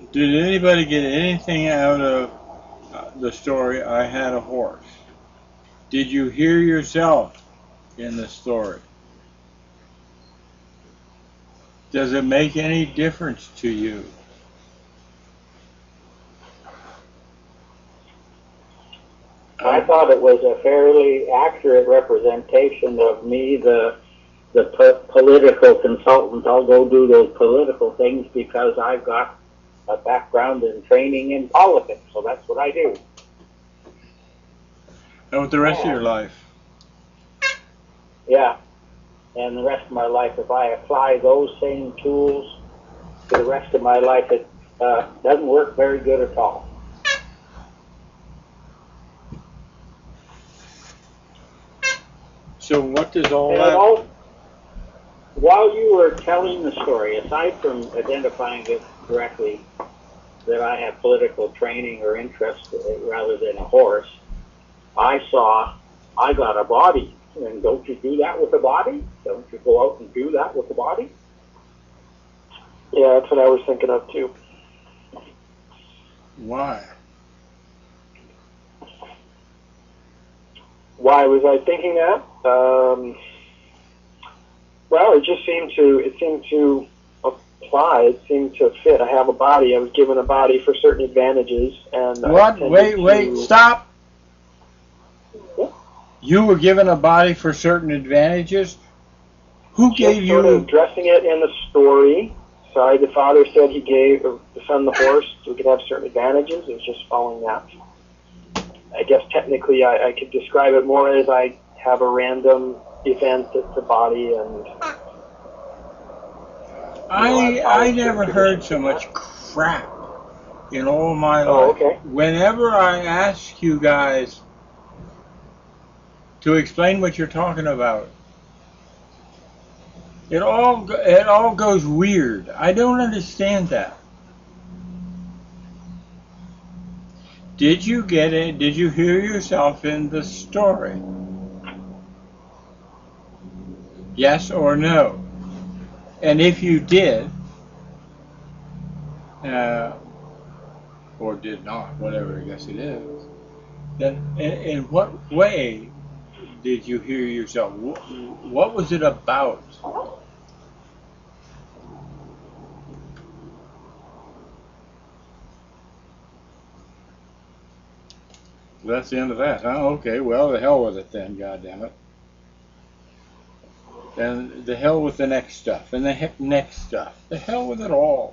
Did anybody get anything out of the story, I Had a Horse? Did you hear yourself in the story? Does it make any difference to you? I thought it was a fairly accurate representation of me, the political consultant. I'll go do those political things because I've got a background in training in politics, so that's what I do. And with the rest of your life? Yeah, and the rest of my life, if I apply those same tools to the rest of my life, it doesn't work very good at all. So what does all that... While you were telling the story, aside from identifying it directly, that I have political training or interest rather than a horse, I saw I got a body. And don't you do that with a body? Don't you go out and do that with a body? Yeah, that's what I was thinking of too. Why? Why was I thinking that? Well, it just seemed to apply. It seemed to fit. I have a body. I was given a body for certain advantages, and what? Wait! Stop! Yeah. You were given a body for certain advantages. Who gave you? Sort of addressing it in the story. Sorry, the father said he gave the son the horse so he could have certain advantages. It was just following that. I guess technically I could describe it more as I have a random event that's a body, and I never heard so much crap in all my life. Oh, okay. Whenever I ask you guys to explain what you're talking about, it all goes weird. I don't understand that. Did you get it? Did you hear yourself in the story? Yes or no? And if you did, or did not, whatever I guess it is, then in what way did you hear yourself? What was it about? That's the end of that, huh? Okay, well, the hell with it then, goddammit. And the hell with the next stuff, and the next stuff. The hell with it all.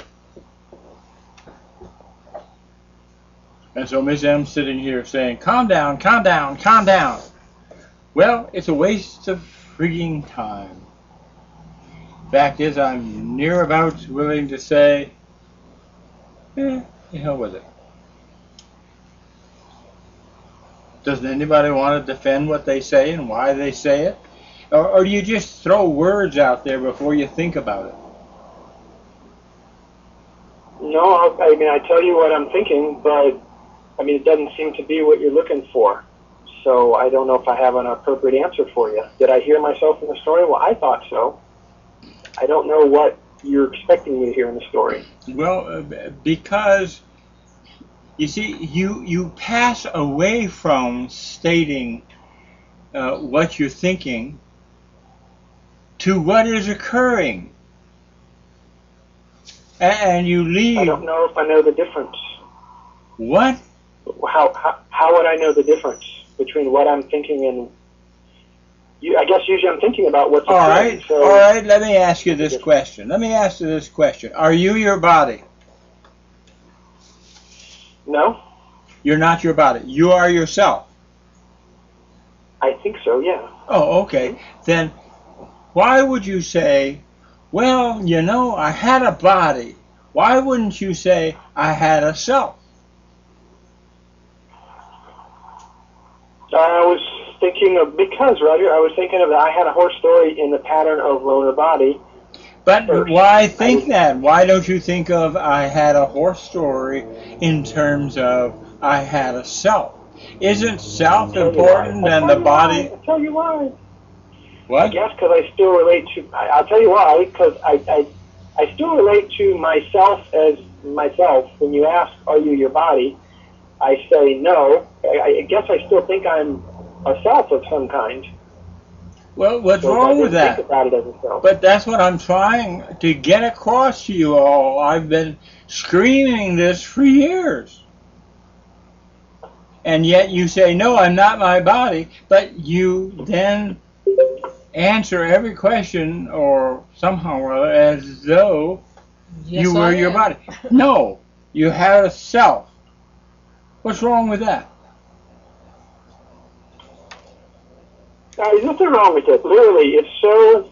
And so Miss M's sitting here saying, calm down, calm down, calm down. Well, it's a waste of frigging time. Fact is, I'm near about willing to say, the hell with it. Doesn't anybody want to defend what they say and why they say it? Or do you just throw words out there before you think about it? No, I mean, I tell you what I'm thinking, but I mean, it doesn't seem to be what you're looking for. So I don't know if I have an appropriate answer for you. Did I hear myself in the story? Well, I thought so. I don't know what you're expecting me to hear in the story. Well, because you see, you pass away from stating what you're thinking to what is occurring, and you leave. I don't know if I know the difference. What? How would I know the difference between what I'm thinking and you? I guess usually I'm thinking about what's occurring. All right. Let me ask you this question. Are you your body? No. You're not your body. You are yourself. I think so. Yeah. Oh, okay. Then why would you say, well, you know, I had a body? Why wouldn't you say I had a self? I was thinking of, because, Roger, I was thinking of, I had a horse story in the pattern of loner body. But why think that? Why don't you think of I had a horse story in terms of I had a self? Isn't self important than the body? I'll tell you why. What? I guess because I still relate to, I'll tell you why, because I still relate to myself as myself, when you ask, are you your body, I say no. I guess I still think I'm a self of some kind. Well, what's So wrong I with didn't that? think about it as a self. But that's what I'm trying to get across to you all. I've been screaming this for years. And yet you say, no, I'm not my body, but you then answer every question or somehow or other as though Yes, you were I your am. body. No, you had a self. What's wrong with that? There's nothing wrong with it. Literally, it's so.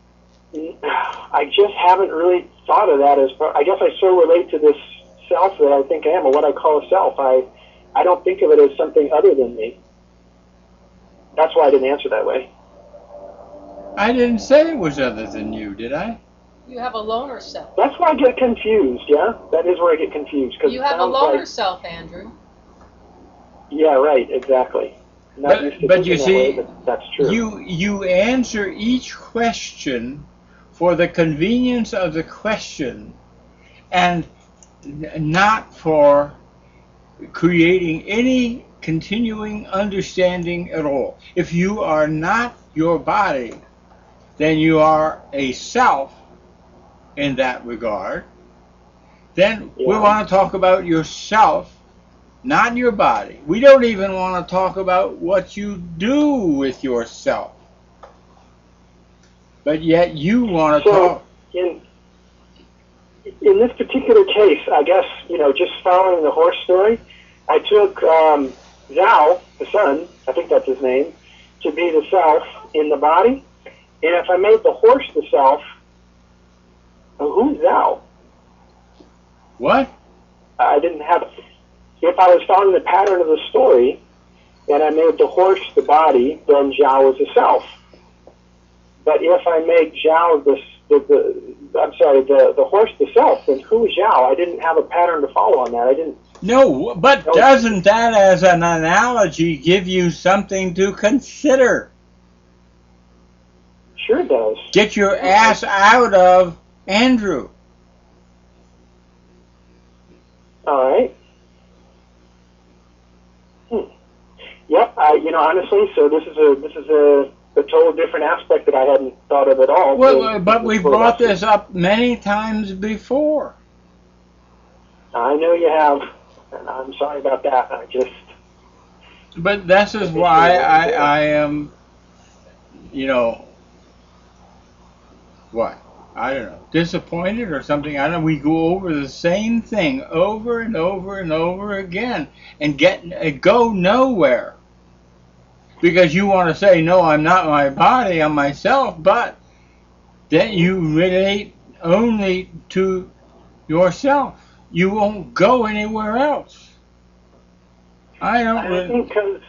I just haven't really thought of that as. I guess I so relate to this self that I think I am, or what I call a self. I don't think of it as something other than me. That's why I didn't answer that way. I didn't say it was other than you, did I? You have a loner self. That's why I get confused. Yeah, that is where I get confused. Cause You it have a sounds loner like, self, Andrew. Yeah, right. Exactly. Not used to But you thinking that way, see, but that's true. you answer each question for the convenience of the question and not for creating any continuing understanding at all. If you are not your body, then you are a self in that regard. Then we Yeah. want to talk about yourself, not your body. We don't even want to talk about what you do with yourself. But yet you want to So talk. in this particular case, I guess, just following the horse story, I took Zhao, the son, I think that's his name, to be the self in the body. And if I made the horse the self, who's Zhao? What? I didn't have. If I was following the pattern of the story, and I made the horse the body, then Zhao is a self. But if I make Zhao the horse the self, then who is Zhao? I didn't have a pattern to follow on that. I didn't. No, but doesn't that as an analogy give you something to consider? Sure does. Get your ass out of Andrew. All right. Yep. Honestly, so this is a total different aspect that I hadn't thought of at all. Well, but we've brought this up many times before. I know you have, and I'm sorry about that. But this is why I am, what? I don't know, disappointed or something. I don't know. We go over the same thing over and over and over again and go nowhere. Because you want to say, no, I'm not my body, I'm myself, but then you relate only to yourself. You won't go anywhere else. I think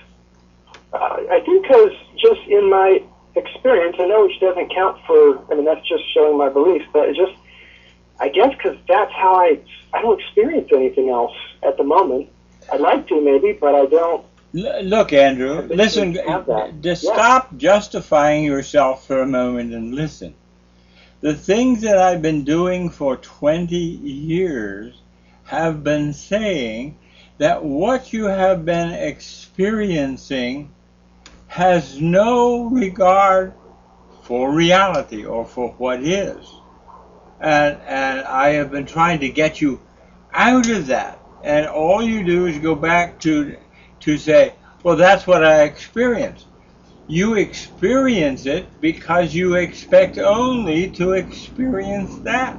because just in my experience, I know which doesn't count for, that's just showing my beliefs, but it's just, I guess because that's how I don't experience anything else at the moment. I'd like to maybe, but I don't. Look, Andrew, listen, just stop justifying yourself for a moment and listen. The things that I've been doing for 20 years have been saying that what you have been experiencing has no regard for reality or for what is. And I have been trying to get you out of that. And all you do is go back to say, well, that's what I experienced. You experience it because you expect only to experience that.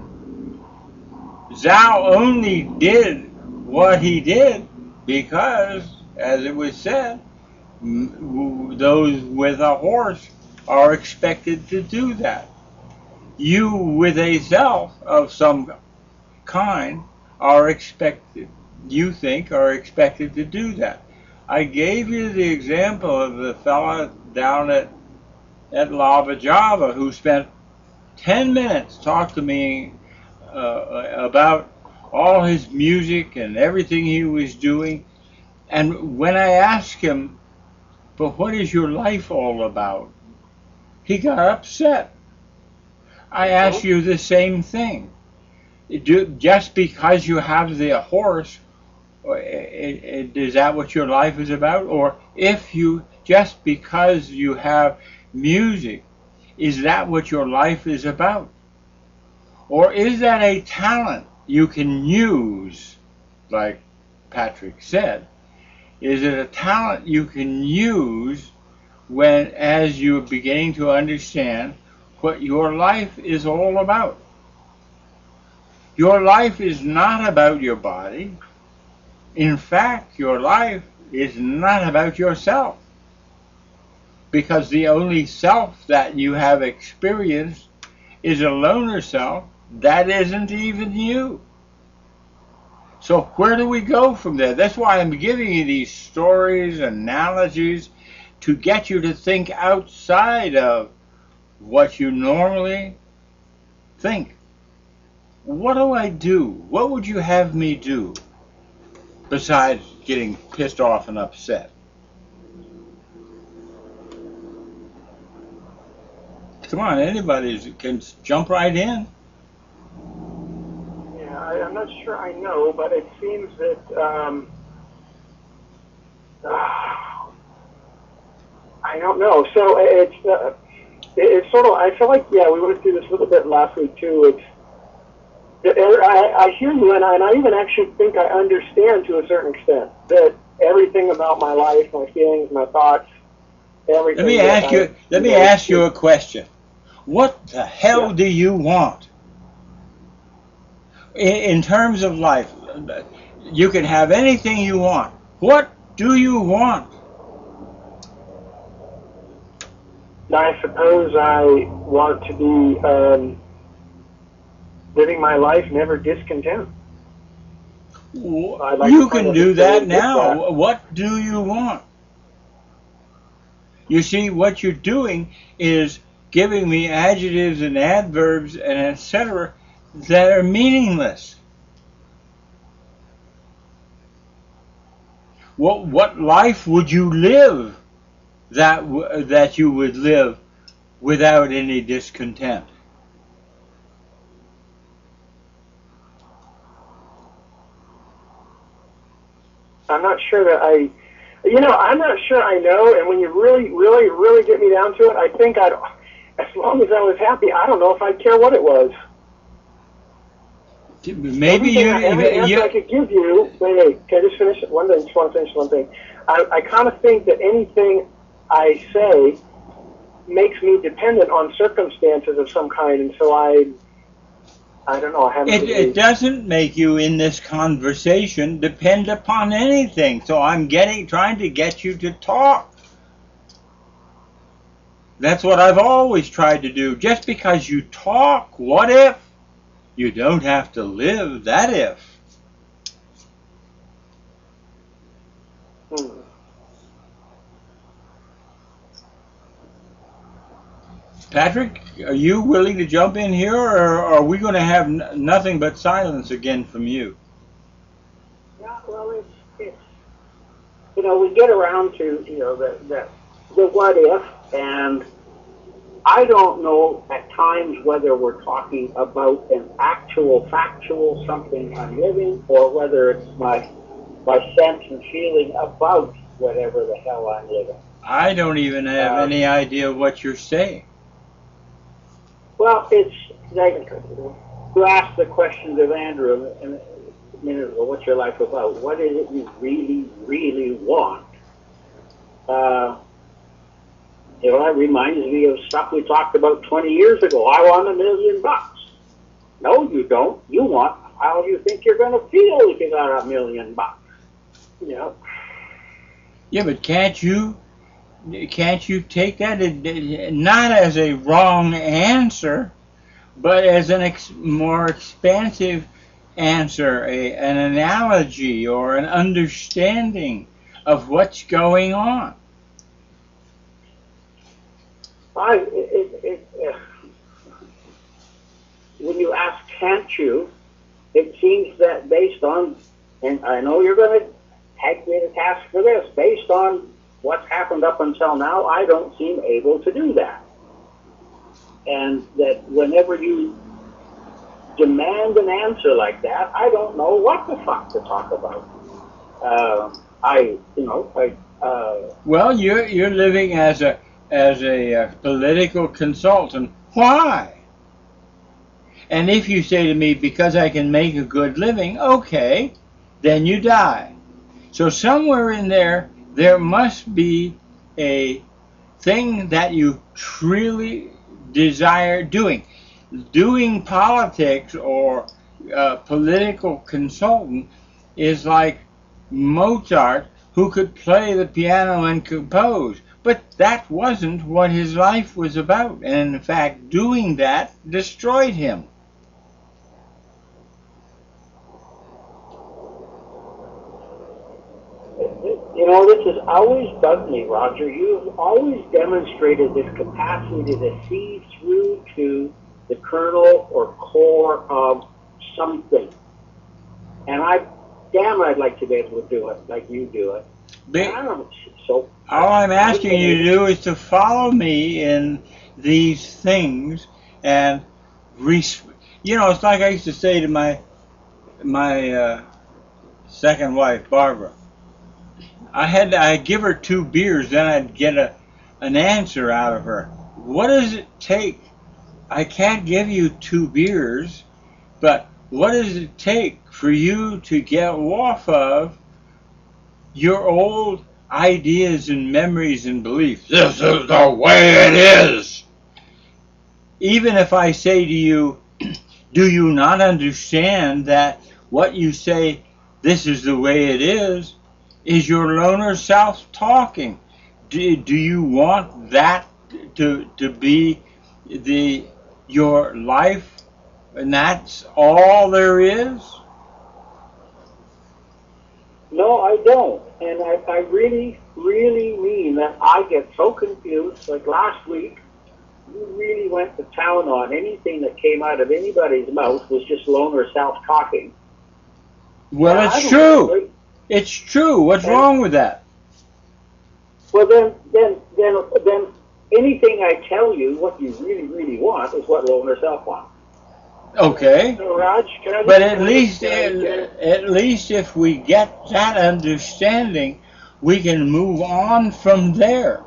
Zhao only did what he did because, as it was said, those with a horse are expected to do that. You with a self of some kind are expected, you think, are expected to do that. I gave you the example of the fella down at Lava Java who spent 10 minutes talking to me about all his music and everything he was doing. And when I asked him, but what is your life all about? He got upset. I asked you the same thing. just because you have the horse, is that what your life is about? Or if you, just because you have music, is that what your life is about? Or is that a talent you can use, like Patrick said? Is it a talent you can use when, as you're beginning to understand what your life is all about? Your life is not about your body. In fact, your life is not about yourself. Because the only self that you have experienced is a loner self that isn't even you. So where do we go from there? That's why I'm giving you these stories, analogies, to get you to think outside of what you normally think. What do I do? What would you have me do besides getting pissed off and upset? Come on, anybody can jump right in. Yeah, I'm not sure I know, but it seems that I don't know. So it's sort of, I feel like, yeah, we went through this a little bit last week too. I hear you, and I even actually think I understand to a certain extent that everything about my life, my feelings, my thoughts, everything. Let me ask you a question. What the hell do you want? In terms of life, you can have anything you want. What do you want? I suppose I want to be living my life never discontent. You can do that now. What do you want? You see, what you're doing is giving me adjectives and adverbs and etc. that are meaningless. What life would you live that you would live without any discontent? I'm not sure that I'm not sure I know, and when you really, really, really get me down to it, I think as long as I was happy, I don't know if I'd care what it was. Maybe every answer I could give you. Wait, can I just finish one thing? Just want to finish one thing. I kind of think that anything I say makes me dependent on circumstances of some kind, and so I don't know. I haven't. It doesn't make you in this conversation depend upon anything. So I'm trying to get you to talk. That's what I've always tried to do. Just because you talk, what if? You don't have to live that if. Patrick, are you willing to jump in here, or are we going to have nothing but silence again from you? Yeah, well, it's we get around to the what if, and I don't know at times whether we're talking about an actual factual something I'm living, or whether it's my sense and feeling about whatever the hell I'm living. I don't even have any idea what you're saying. Well, it's like you asked the question of Andrew a minute ago, what's your life about? What is it you really, really want? That reminds me of stuff we talked about 20 years ago. I want $1 million. No, you don't. You want how you think you're going to feel if you got $1 million. Yeah. Yeah, but can't you take that not as a wrong answer, but as more expansive answer, an analogy or an understanding of what's going on? When you ask can't you, it seems that based on, and I know you're going to take me to task for this, based on what's happened up until now, I don't seem able to do that. And that whenever you demand an answer like that, I don't know what the fuck to talk about. Well, you're living as a political consultant. Why? And if you say to me, because I can make a good living, okay, then you die. So somewhere in there must be a thing that you truly desire doing. Doing politics or political consultant is like Mozart, who could play the piano and compose. But that wasn't what his life was about. And in fact, doing that destroyed him. You know, this has always bugged me, Roger. You've always demonstrated this capacity to see through to the kernel or core of something. And I'd like to be able to do it like you do it. All I'm asking you to do is to follow me in these things, and it's like I used to say to my second wife, Barbara. I'd give her 2 beers, then I'd get an answer out of her. What does it take? I can't give you 2 beers, but what does it take for you to get off of your old ideas and memories and beliefs? This is the way it is. Even if I say to you, do you not understand that what you say, this is the way it is your loner self talking? Do you want that to be your life, and that's all there is? No, I don't. And I really, really mean that I get so confused. Like last week, you really went to town on anything that came out of anybody's mouth was just loner self talking. Well, now, it's true. It's true. What's wrong with that? Well, then anything I tell you, what you really, really want, is what loner self wants. Okay. So, Raj, can I but at least if we get that understanding, we can move on from there.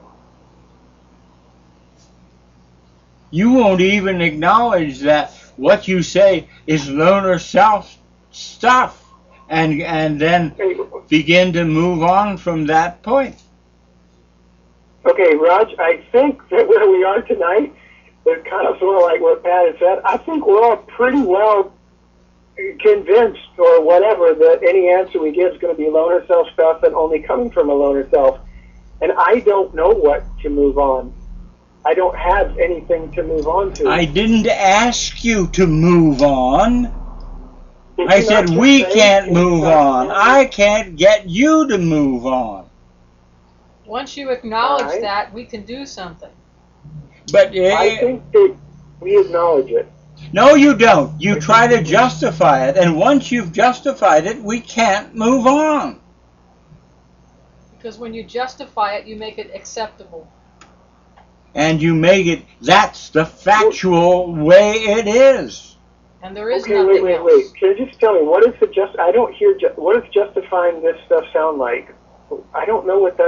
You won't even acknowledge that what you say is loner self stuff. And then begin to move on from that point. Okay, Raj, I think that where we are tonight is kind of sort of like what Pat had said. I think we're all pretty well convinced or whatever that any answer we give is going to be loner self stuff and only coming from a loner self. And I don't know what to move on. I don't have anything to move on to. I didn't ask you to move on. I said we can't move on. I can't get you to move on. Once you acknowledge that, we can do something. But I think that we acknowledge it. No, you don't. You try to justify it, and once you've justified it, we can't move on. Because when you justify it, you make it acceptable. And you make it, that's the factual way it is. And there is okay, nothing wait. else. Can you just tell me, what is the I don't hear, what does justifying this stuff sound like? I don't know what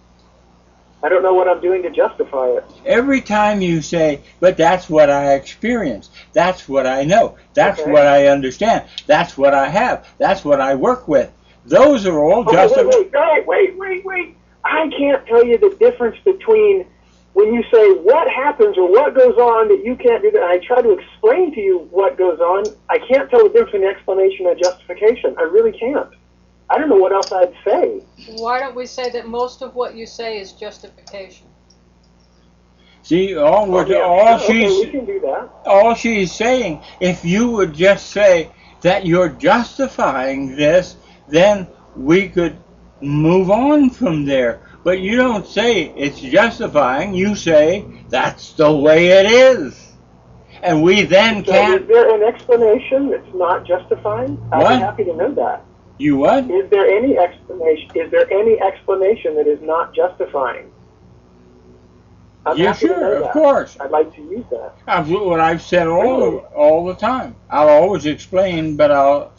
I'm doing to justify it. Every time you say, but that's what I experience, that's what I know, that's Okay. what I understand, that's what I have, that's what I work with. Those are all Wait. I can't tell you the difference between when you say what happens or what goes on that you can't do that, and I try to explain to you what goes on, I can't tell the difference between explanation and justification. I really can't. I don't know what else I'd say. Why don't we say that most of what you say is justification? See, we can do that. All she's saying, if you would just say that you're justifying this, then we could move on from there. But you don't say it's justifying, you say that's the way it is. And we then can't... Is there an explanation that's not justifying? I'd What? be happy to know that. You what? Is there any explanation that is not justifying? I'm Yeah, happy to sure, know of that. course. I'd like to use that. That's what I've said Really? all the time. I'll always explain, but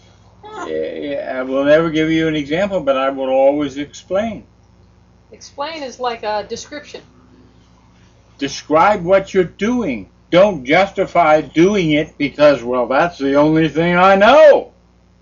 I will never give you an example, but I will always explain. Explain is like a description. Describe what you're doing. Don't justify doing it because, well, that's the only thing I know.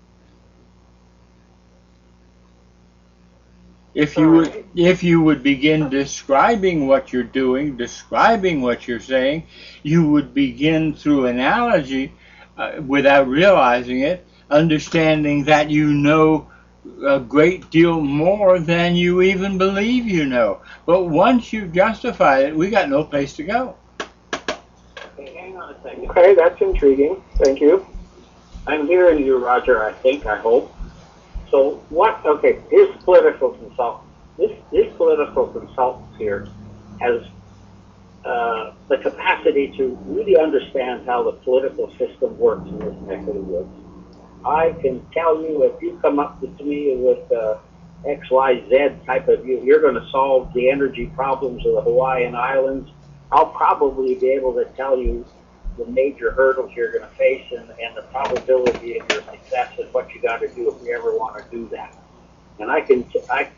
If you would begin describing what you're doing, describing what you're saying, you would begin through analogy, without realizing it, understanding that you know a great deal more than you even believe you know. But once you justify it, we got no place to go. Hey, hang on a second. Okay, that's intriguing. Thank you. I'm hearing you, Roger, I think, I hope. So what, okay, here's political consultant. This political consultant here has the capacity to really understand how the political system works in this neck of the woods. I can tell you, if you come up to me with XYZ type of view, you're going to solve the energy problems of the Hawaiian Islands, I'll probably be able to tell you the major hurdles you're going to face and the probability of your success and what you got to do if you ever want to do that. And I can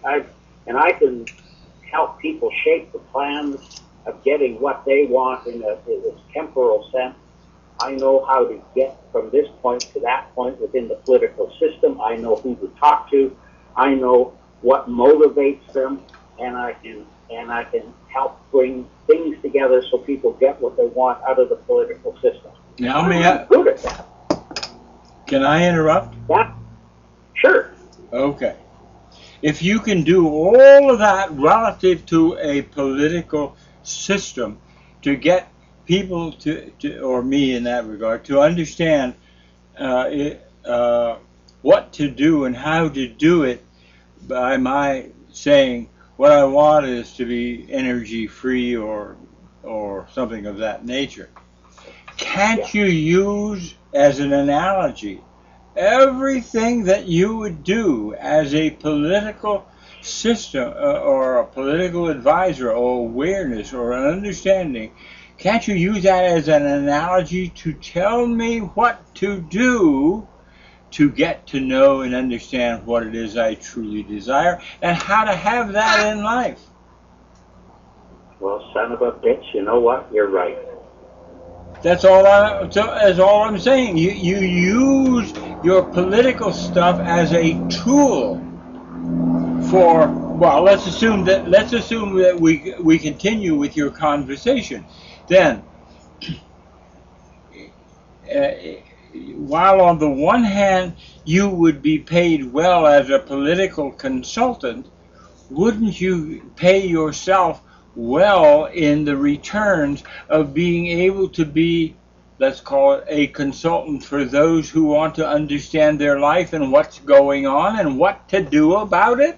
help people shape the plans of getting what they want in a temporal sense. I know how to get from this point to that point within the political system. I know who to talk to. I know what motivates them, and I can help bring things together so people get what they want out of the political system. Now, I'm good at that. Can I interrupt? Yeah, sure. Okay. If you can do all of that relative to a political system to get people or me in that regard, to understand what to do and how to do it by my saying what I want is to be energy free or something of that nature. Can't you use as an analogy everything that you would do as a political system or a political advisor or awareness or an understanding? Can't you use that as an analogy to tell me what to do to get to know and understand what it is I truly desire and how to have that in life? Well, son of a bitch, you know what? You're right. That's all I'm saying. You use your political stuff as a tool for, well, let's assume that we continue with your conversation. Then, while on the one hand you would be paid well as a political consultant, wouldn't you pay yourself well in the returns of being able to be, let's call it, a consultant for those who want to understand their life and what's going on and what to do about it?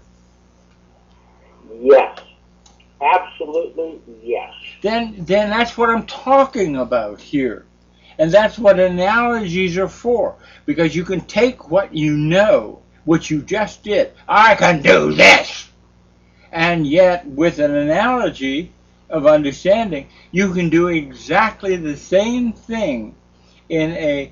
Yes. Absolutely yes. Then that's what I'm talking about here. And that's what analogies are for. Because you can take what you know, what you just did. I can do this! And yet, with an analogy of understanding, you can do exactly the same thing in a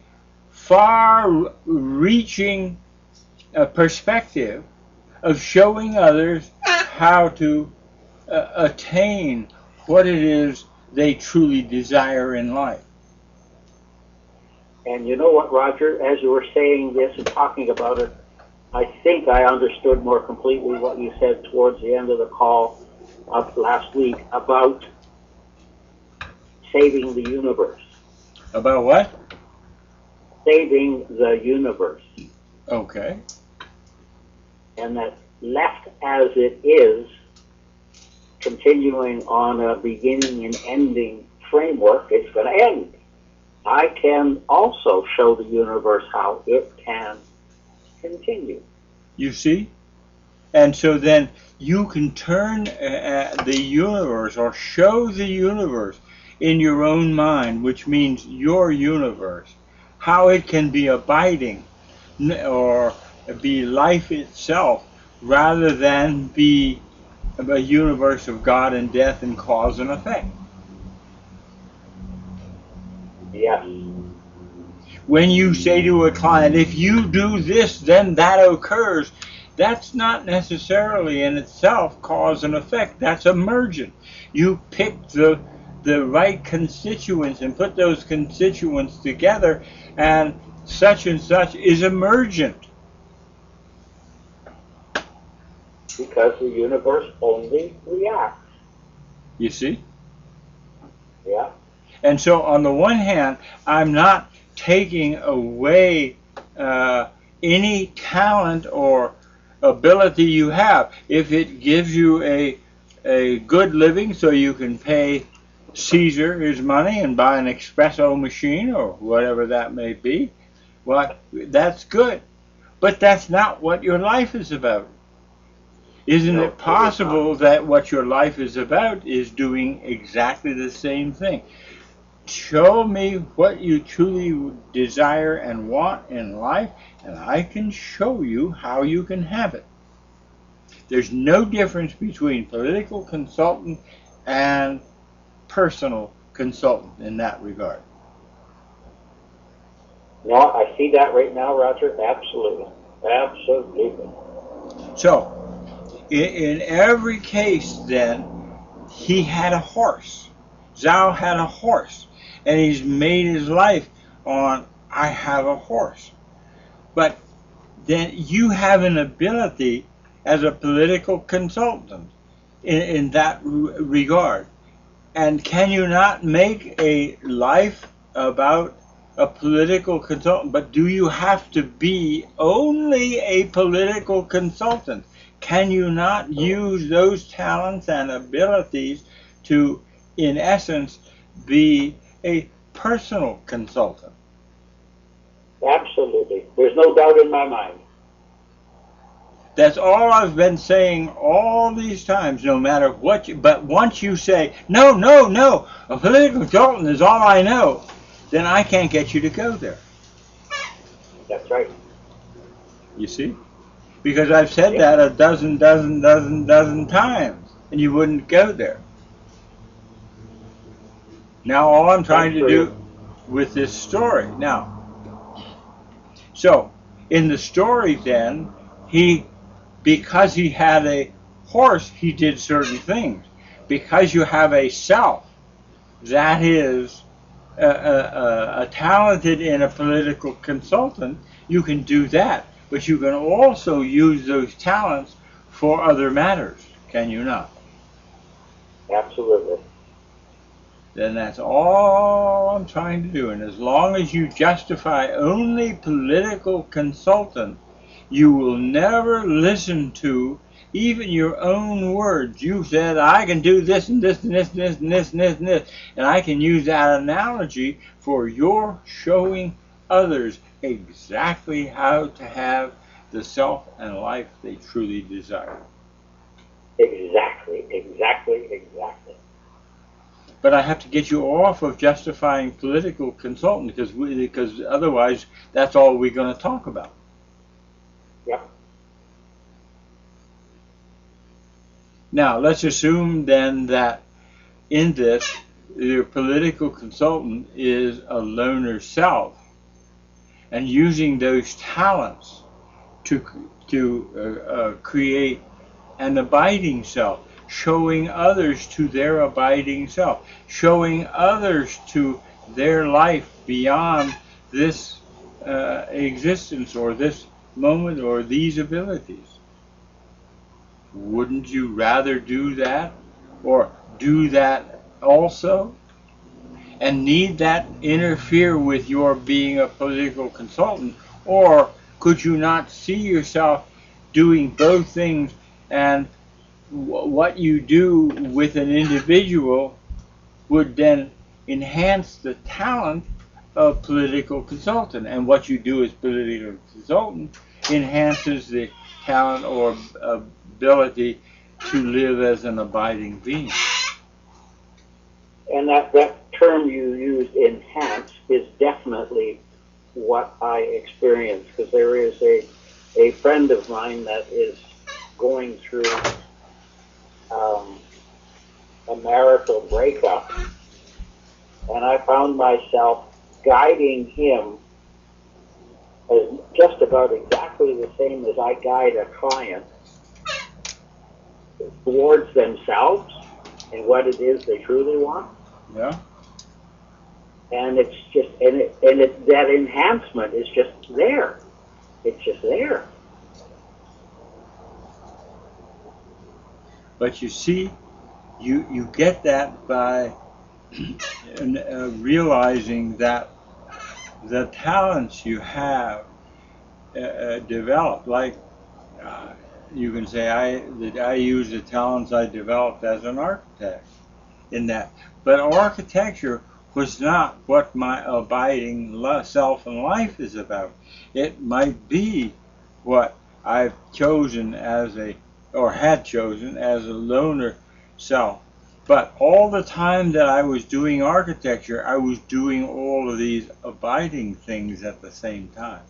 far-reaching perspective of showing others how to attain what it is they truly desire in life. And you know what, Roger, as you were saying this and talking about it, I think I understood more completely what you said towards the end of the call of last week about saving the universe. About what? Saving the universe. Okay. And that left as it is, continuing on a beginning and ending framework, it's going to end. I can also show the universe how it can continue. You see? And so then you can turn the universe or show the universe in your own mind, which means your universe, how it can be abiding or be life itself rather than be a universe of God and death and cause and effect. Yes. When you say to a client, if you do this, then that occurs, that's not necessarily in itself cause and effect. That's emergent. You pick the right constituents and put those constituents together, and such is emergent. Because the universe only reacts. You see? Yeah. And so on the one hand, I'm not taking away any talent or ability you have. If it gives you a good living so you can pay Caesar his money and buy an espresso machine or whatever that may be, well, that's good. But that's not what your life is about. Isn't it possible that what your life is about is doing exactly the same thing? Show me what you truly desire and want in life, and I can show you how you can have it. There's no difference between political consultant and personal consultant in that regard. No, I see that right now, Roger. Absolutely. Absolutely. So, in every case, then, he had a horse. Zhao had a horse. And he's made his life on, I have a horse. But then you have an ability as a political consultant in that regard. And can you not make a life about a political consultant? But do you have to be only a political consultant? Can you not use those talents and abilities to, in essence, be a personal consultant? Absolutely. There's no doubt in my mind. That's all I've been saying all these times, no matter what you, but once you say, no, a political consultant is all I know, then I can't get you to go there. That's right. You see? Because I've said that a dozen times, and you wouldn't go there. Now all I'm trying to do with this story, so in the story then, because he had a horse, he did certain things. Because you have a self that is talented in a political consultant, you can do that. But you can also use those talents for other matters, can you not? Absolutely. Then that's all I'm trying to do. And as long as you justify only political consultant, you will never listen to even your own words. You said, I can do this and this and this and this and this and this and this. And I can use that analogy for your showing others exactly how to have the self and life they truly desire. Exactly. But I have to get you off of justifying political consultant because otherwise that's all we're going to talk about. Yep. Now, let's assume then that in this, your political consultant is a loner self, and using those talents to create an abiding self, showing others to their abiding self, showing others to their life beyond this existence or this moment or these abilities. Wouldn't you rather do that, or do that also, and need that interfere with your being a political consultant? Or could you not see yourself doing both things, and what you do with an individual would then enhance the talent of political consultant, and what you do as political consultant enhances the talent or ability to live as an abiding being? And that term you used, enhance, is definitely what I experience, because there is a friend of mine that is going through a marital breakup, and I found myself guiding him as just about exactly the same as I guide a client towards themselves and what it is they truly want. Yeah. And it's just, that enhancement is just there. It's just there. But you see, you get that by realizing that the talents you have developed, like you can say I use the talents I developed as an architect in that. But architecture was not what my abiding self and life is about. It might be what I've chosen as had chosen as a loner self. But all the time that I was doing architecture, I was doing all of these abiding things at the same time.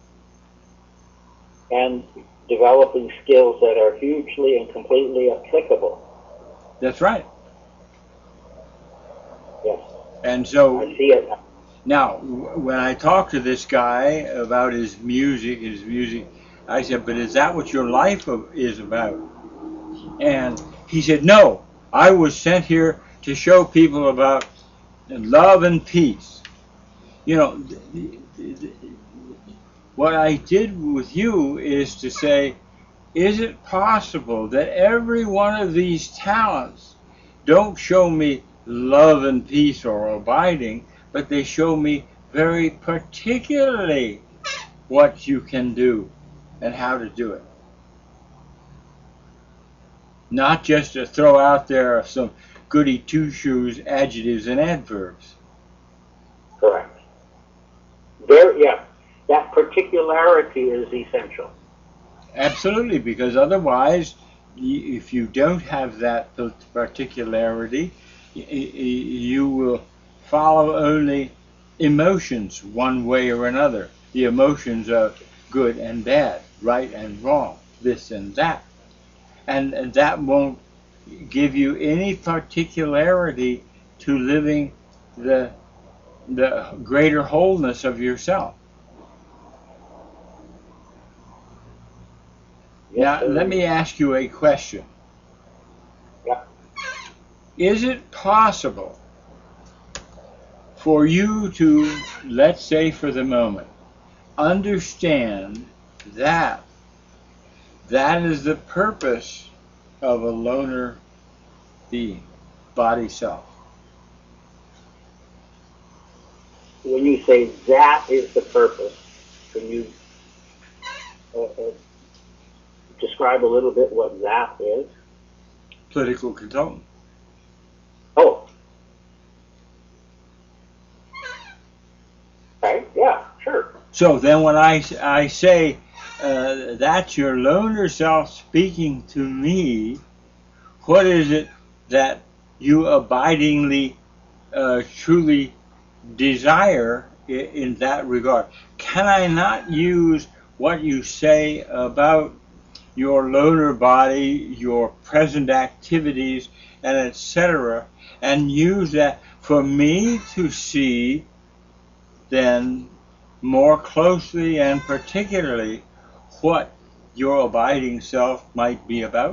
And developing skills that are hugely and completely applicable. That's right. Yes. And so I see it now. Now, when I talked to this guy about his music, I said, but is that what your life is about? And he said, no, I was sent here to show people about love and peace. You know, what I did with you is to say, is it possible that every one of these talents don't show me love and peace or abiding, but they show me very particularly what you can do and how to do it? Not just to throw out there some goody two-shoes adjectives and adverbs. Correct. Yeah, that particularity is essential. Absolutely, because otherwise, if you don't have that particularity, you will follow only emotions one way or another. The emotions of good and bad, right and wrong, this and that. And that won't give you any particularity to living the greater wholeness of yourself. Now, let me ask you a question. Yeah. Is it possible for you to, let's say for the moment, understand that that is the purpose of a loner being, body self? When you say that is the purpose, can you describe a little bit what that is? Political consultant. Oh. Okay, yeah, sure. So then when I say that's your loner self speaking to me, what is it that you abidingly, truly desire in that regard? Can I not use what you say about your loner body, your present activities, and etc., and use that for me to see then more closely and particularly what your abiding self might be about?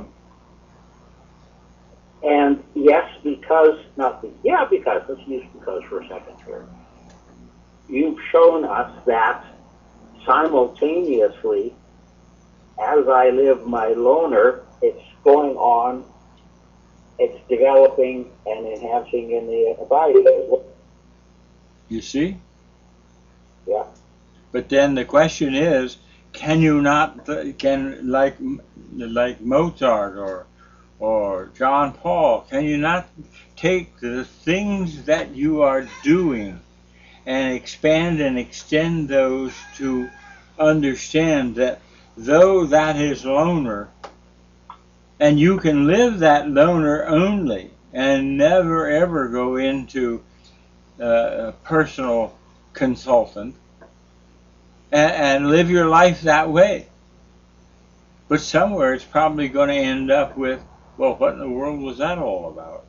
And yes, because let's use because for a second here. You've shown us that simultaneously, as I live my loner, it's going on, it's developing and enhancing in the abiding as well. You see? Yeah. But then the question is, can you not, like Mozart or John Paul, can you not take the things that you are doing and expand and extend those to understand that though that is loner, and you can live that loner only and never ever go into a personal consultant and live your life that way. But somewhere it's probably going to end up with Well, what in the world was that all about?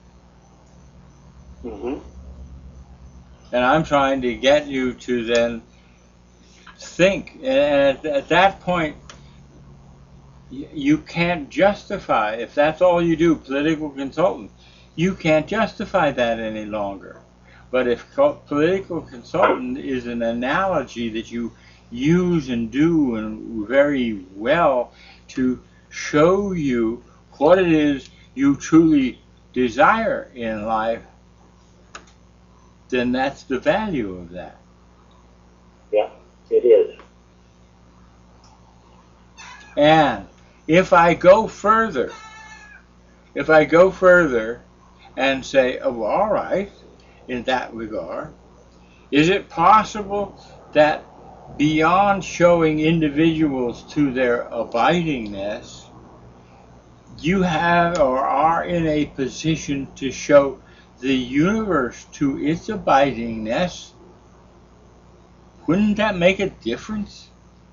Mm-hmm. And I'm trying to get you to then think. And at that point, you can't justify, if that's all you do, political consultant, you can't justify that any longer. But if political consultant is an analogy that you use and do and very well to show you what it is you truly desire in life, then that's the value of that. Yeah, it is. And if I go further and say, oh, well, all right, in that regard, is it possible that beyond showing individuals to their abidingness, you have or are in a position to show the universe to its abidingness? Wouldn't that make a difference?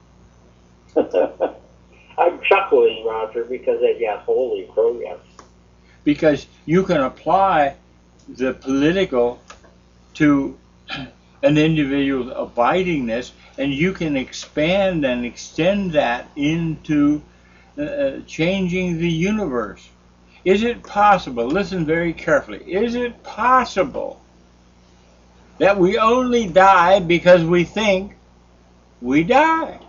I'm chuckling, Roger, because yes, holy crow, yes. Because you can apply the political to an individual's abidingness, and you can expand and extend that into changing the universe. Is it possible, listen very carefully, is it possible that we only die because we think we die?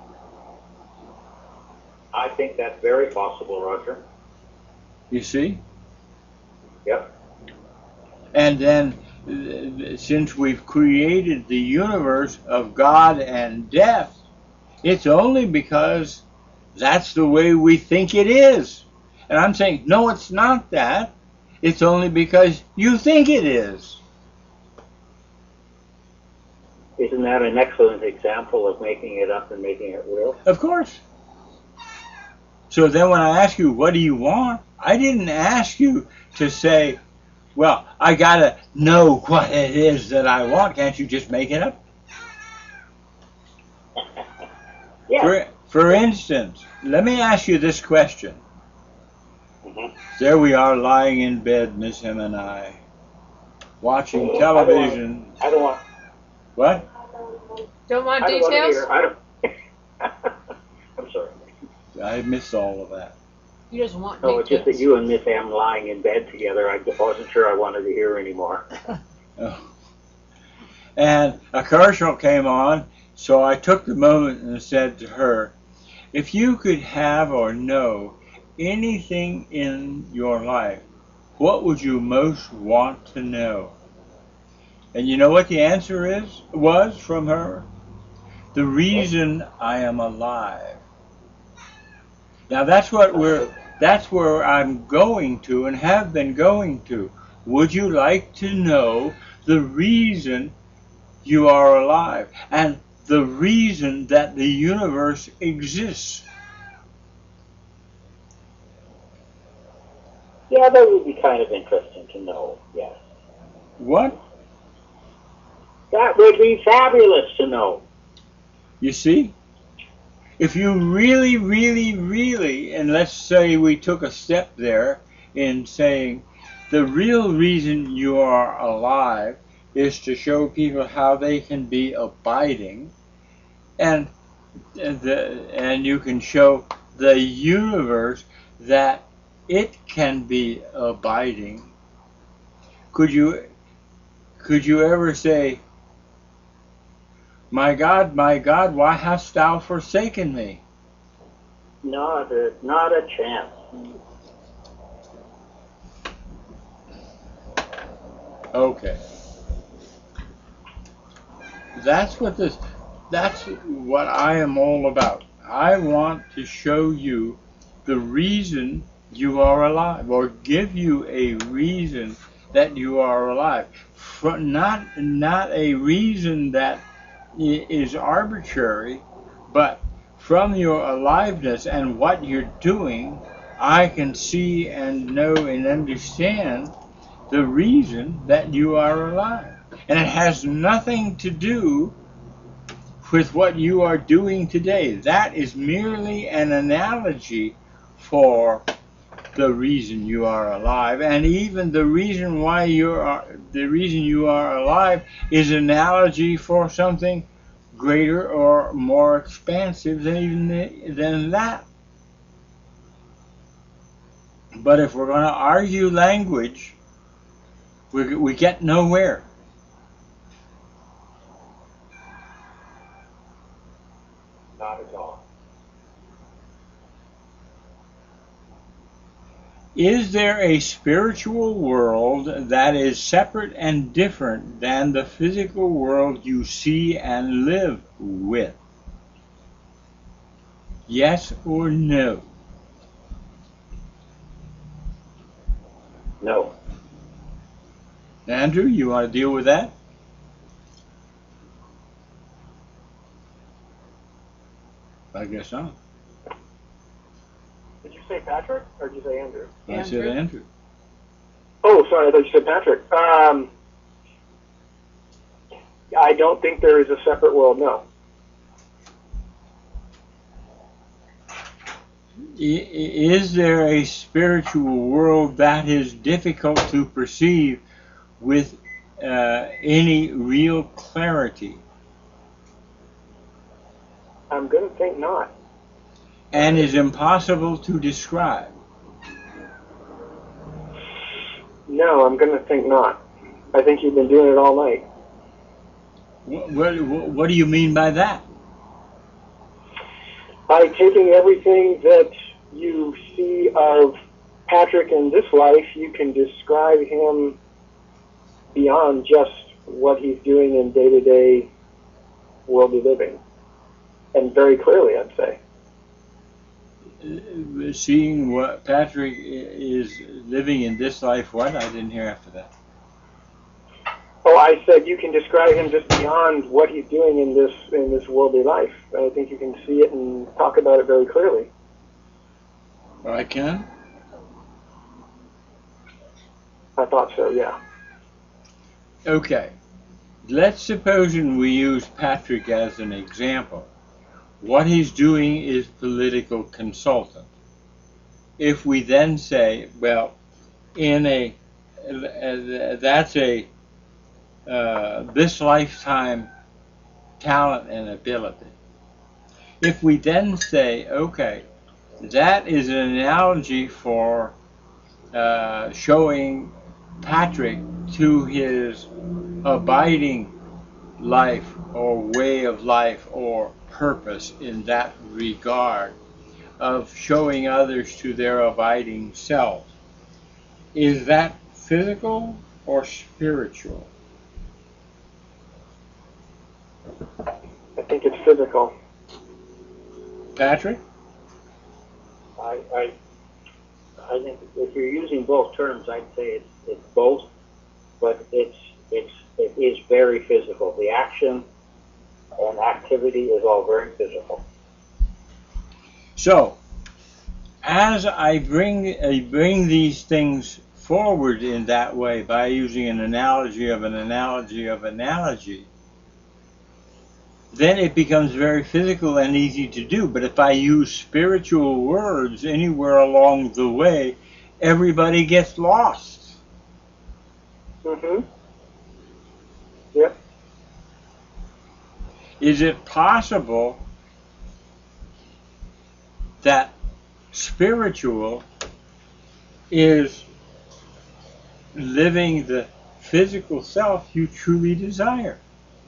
I think that's very possible, Roger. You see? Yep. And then, since we've created the universe of God and death, it's only because that's the way we think it is. And I'm saying, no, it's not that. It's only because you think it is. Isn't that an excellent example of making it up and making it real? Of course. So then when I ask you, what do you want? I didn't ask you to say, well, I gotta know what it is that I want. Can't you just make it up? Yeah. For instance, let me ask you this question. Mm-hmm. There we are lying in bed, Miss Em and I, watching television. I don't want. What? Don't want I don't want to details? hear. I don't. I'm sorry. I missed all of that. You just want No, it's just details. that you and Miss M lying in bed together. I wasn't sure I wanted to hear anymore. Oh. And a commercial came on, so I took the moment and said to her, if you could have or know anything in your life, what would you most want to know? And you know what the answer was from her? The reason I am alive. Now that's where I'm going to and have been going to. Would you like to know the reason you are alive and the reason that the universe exists? Yeah, that would be kind of interesting to know, yes. What? That would be fabulous to know. You see? If you really, really, really, and let's say we took a step there in saying the real reason you are alive is to show people how they can be abiding, and you can show the universe that it can be abiding. Could you ever say, my God, why hast thou forsaken me? Not a chance. Okay. That's what I am all about. I want to show you the reason you are alive, or give you a reason that you are alive. Not a reason that is arbitrary, but from your aliveness and what you're doing, I can see and know and understand the reason that you are alive. And it has nothing to do with what you are doing today. That is merely an analogy for the reason you are alive, and even the reason why you are alive is analogy for something greater or more expansive than that. But if we're going to argue language, we get nowhere. Not at all. Is there a spiritual world that is separate and different than the physical world you see and live with? Yes or no? No. Andrew, you want to deal with that? I guess not. Did you say Patrick or did you say Andrew? I said Andrew. Oh, sorry, I thought you said Patrick. I don't think there is a separate world, no. Is there a spiritual world that is difficult to perceive with any real clarity? I'm going to think not. And is impossible to describe? No, I'm going to think not. I think you've been doing it all night. What do you mean by that? By taking everything that you see of Patrick in this life, you can describe him beyond just what he's doing in day-to-day worldly living. And very clearly, I'd say. Seeing what Patrick is living in this life, what? I didn't hear after that. Oh, I said you can describe him just beyond what he's doing in this worldly life. I think you can see it and talk about it very clearly. I can? I thought so, yeah. Okay. Let's suppose we use Patrick as an example. What he's doing is political consultant. If we then say, well, that's a this lifetime talent and ability. If we then say, okay, that is an analogy for showing Patrick to his abiding life or way of life or purpose in that regard of showing others to their abiding self. Is that physical or spiritual? I think it's physical. Patrick? I think if you're using both terms, I'd say it's both, but it is very physical. The action and activity is all very physical. So, as I bring these things forward in that way by using an analogy of an analogy of analogy, then it becomes very physical and easy to do. But if I use spiritual words anywhere along the way, everybody gets lost. Mm-hmm. Yep. Is it possible that spiritual is living the physical self you truly desire?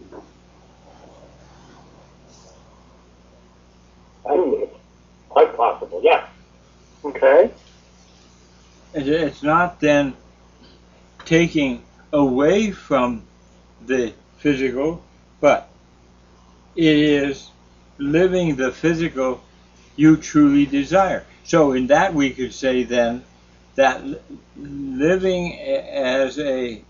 I think it's quite possible, yes. Okay. It's not then taking away from the physical, but it is living the physical you truly desire. So in that we could say then that living as a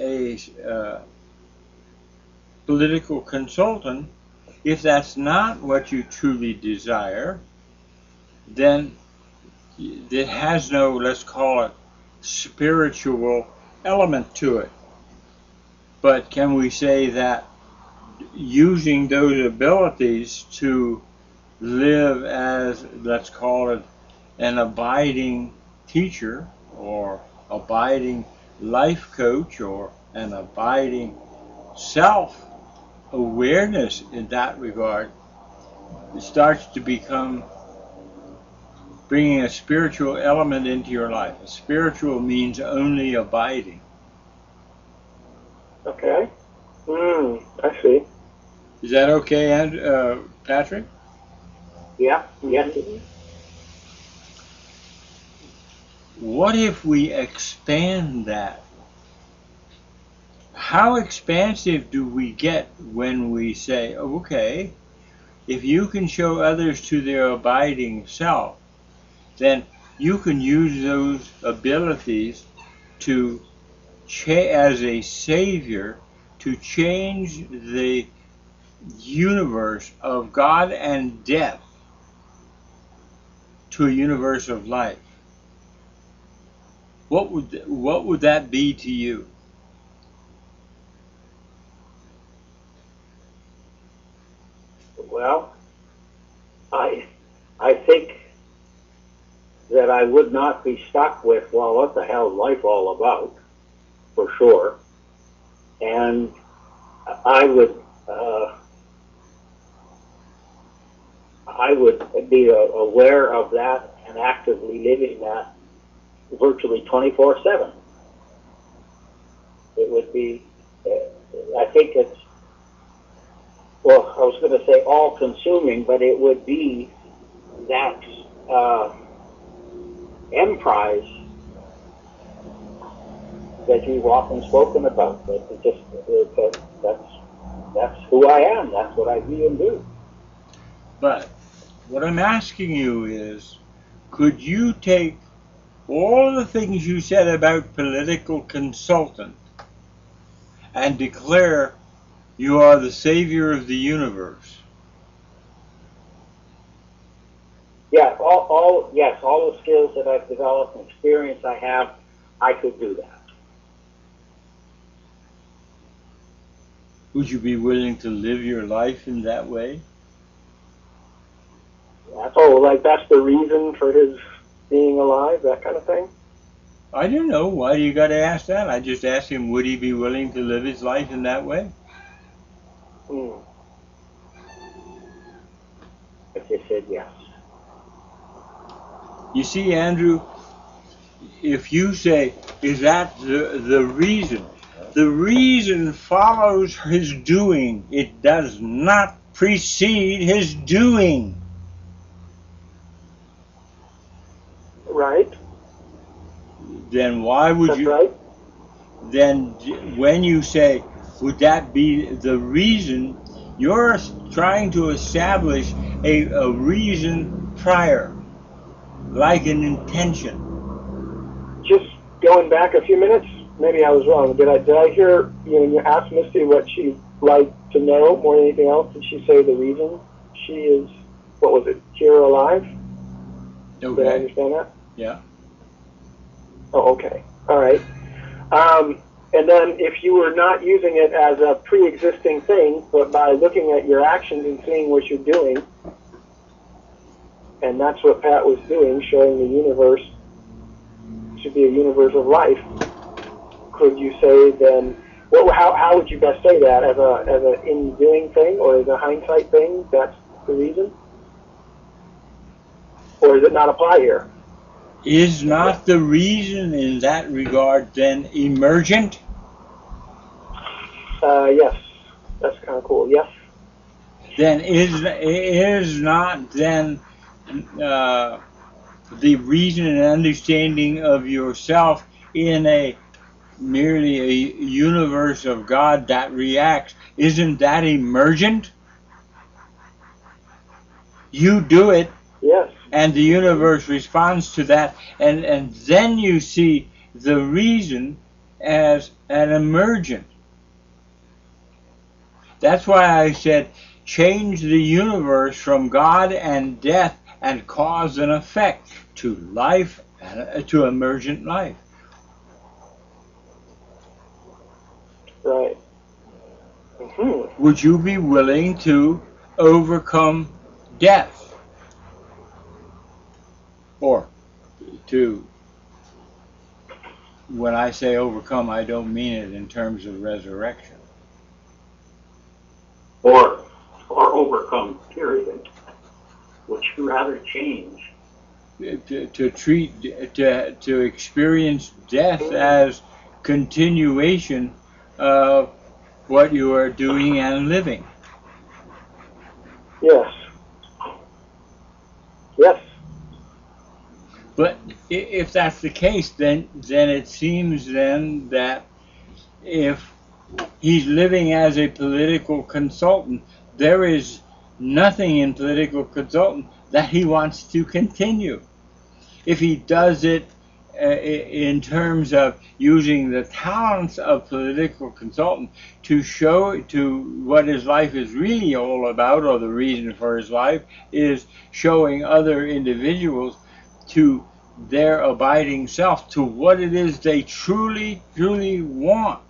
political consultant, if that's not what you truly desire, then it has no, let's call it, spiritual element to it. But can we say that using those abilities to live as, let's call it, an abiding teacher or abiding life coach or an abiding self-awareness in that regard, it starts to become bringing a spiritual element into your life. Spiritual means only abiding. Okay. I see. Is that okay, Patrick? Yeah, yes, it is. What if we expand that? How expansive do we get when we say, okay, if you can show others to their abiding self, then you can use those abilities to, as a savior, to change the universe of God and death to a universe of life. What would that be to you? Well, I think that I would not be stuck with, well, what the hell is life all about, for sure. And I would be aware of that and actively living that virtually 24/7. It would be, I think it's, well, I was going to say all-consuming, but it would be that emprise that you've often spoken about. That's who I am. That's what I be and do. But what I'm asking you is, could you take all the things you said about political consultant and declare you are the savior of the universe? Yeah, yes, all the skills that I've developed and experience I have, I could do that. Would you be willing to live your life in that way? Like that's the reason for his being alive, that kind of thing? I don't know. Why do you got to ask that? I just asked him, would he be willing to live his life in that way? I just said yes. You see, Andrew, if you say, is that the reason? The reason follows his doing. It does not precede his doing. Right. Then why would That's you? right. Then when you say, would that be the reason? You're trying to establish a reason prior, like an intention. Just going back a few minutes, maybe I was wrong. Did I hear you asked Misty what she'd like to know more than anything else? Did she say the reason she is, what was it, here alive? Okay. Did I understand that? Yeah. Oh, okay. All right. And then if you were not using it as a pre-existing thing, but by looking at your actions and seeing what you're doing, and that's what Pat was doing, showing the universe to be a universe of life, could you say then, how would you best say that? As an in-doing thing or as a hindsight thing, that's the reason? Or does it not apply here? Is not the reason in that regard then emergent? Yes. That's kind of cool. Yes. Then is not then the reason and understanding of yourself in merely a universe of God that reacts, isn't that emergent? You do it. Yes. And the universe responds to that, and then you see the reason as an emergent. That's why I said change the universe from God and death and cause and effect to life, to emergent life. Right. Mm-hmm. Would you be willing to overcome death? Or to when I say overcome, I don't mean it in terms of resurrection. Or overcome, period. Would you rather change? To experience death as continuation of what you are doing and living. Yes. Yes. But if that's the case, then it seems then that if he's living as a political consultant, there is nothing in political consultant that he wants to continue. If he does it in terms of using the talents of political consultant to show to what his life is really all about, or the reason for his life is showing other individuals to their abiding self, to what it is they truly want,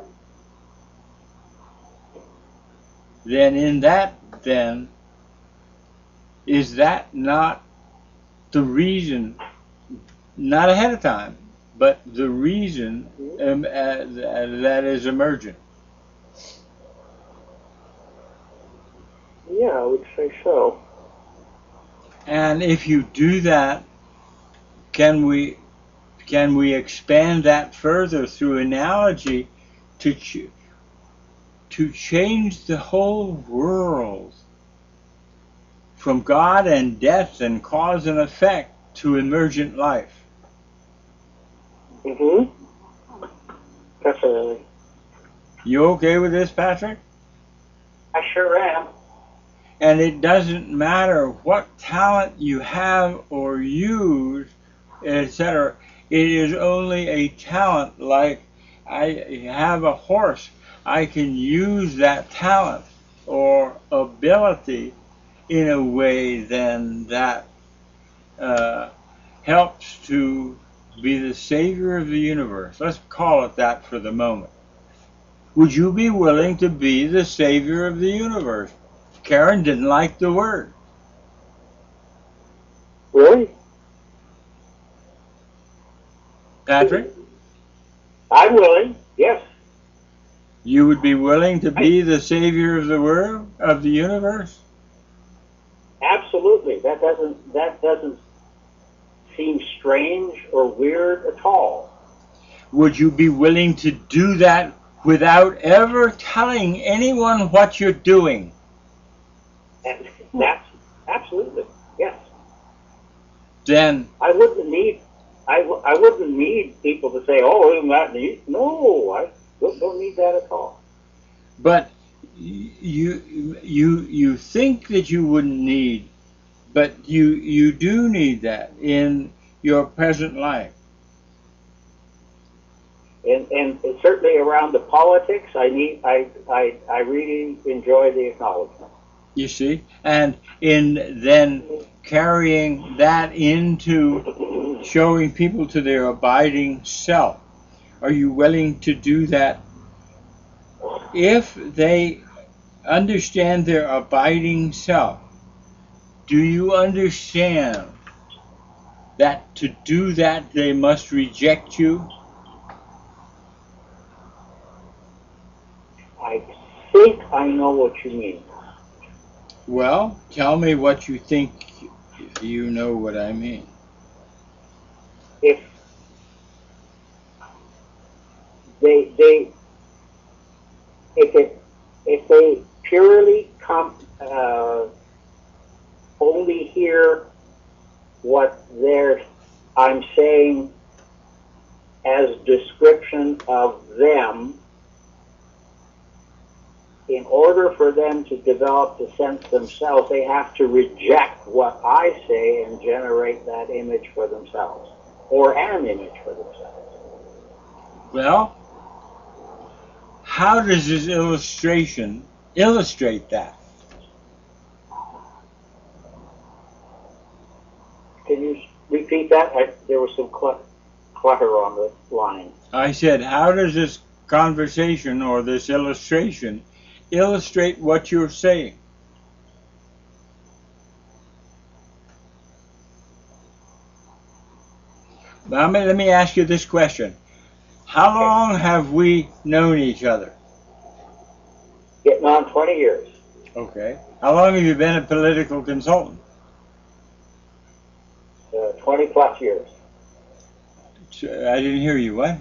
then in that, then is that not the reason, not ahead of time, but the reason that is emergent? Yeah, I would say so. And if you do that, can we expand that further through analogy to change the whole world from God and death and cause and effect to emergent life? Mm-hmm. Definitely. You okay with this, Patrick? I sure am. And it doesn't matter what talent you have or use, etc. It is only a talent. Like I have a horse, I can use that talent or ability in a way then that helps to be the savior of the universe. Let's call it that for the moment. Would you be willing to be the savior of the universe? Karen didn't like the word. Really? Patrick? I'm willing. Yes. You would be willing to be the savior of the world, of the universe? Absolutely. That doesn't seem strange or weird at all. Would you be willing to do that without ever telling anyone what you're doing? And that's absolutely, yes. Then I wouldn't need people to say, "Oh, isn't that neat?" No, I don't need that at all. but you think that you wouldn't need, but you do need that in your present life. And certainly around the politics, I really enjoy the acknowledgement. You see, and in then carrying that into showing people to their abiding self. Are you willing to do that? If they understand their abiding self, do you understand that to do that they must reject you? I think I know what you mean. Well, tell me what you think you know what I mean. If they purely only hear what I'm saying as description of them, in order for them to develop the sense themselves, they have to reject what I say and generate that image for themselves, or an image for themselves. Well, how does this illustration illustrate that? Can you repeat that? There was some clutter on the line. I said, how does this conversation or this illustration illustrate what you're saying? Now, let me ask you this question. How long have we known each other? Getting on 20 years. Okay. How long have you been a political consultant? 20 plus years. I didn't hear you. What?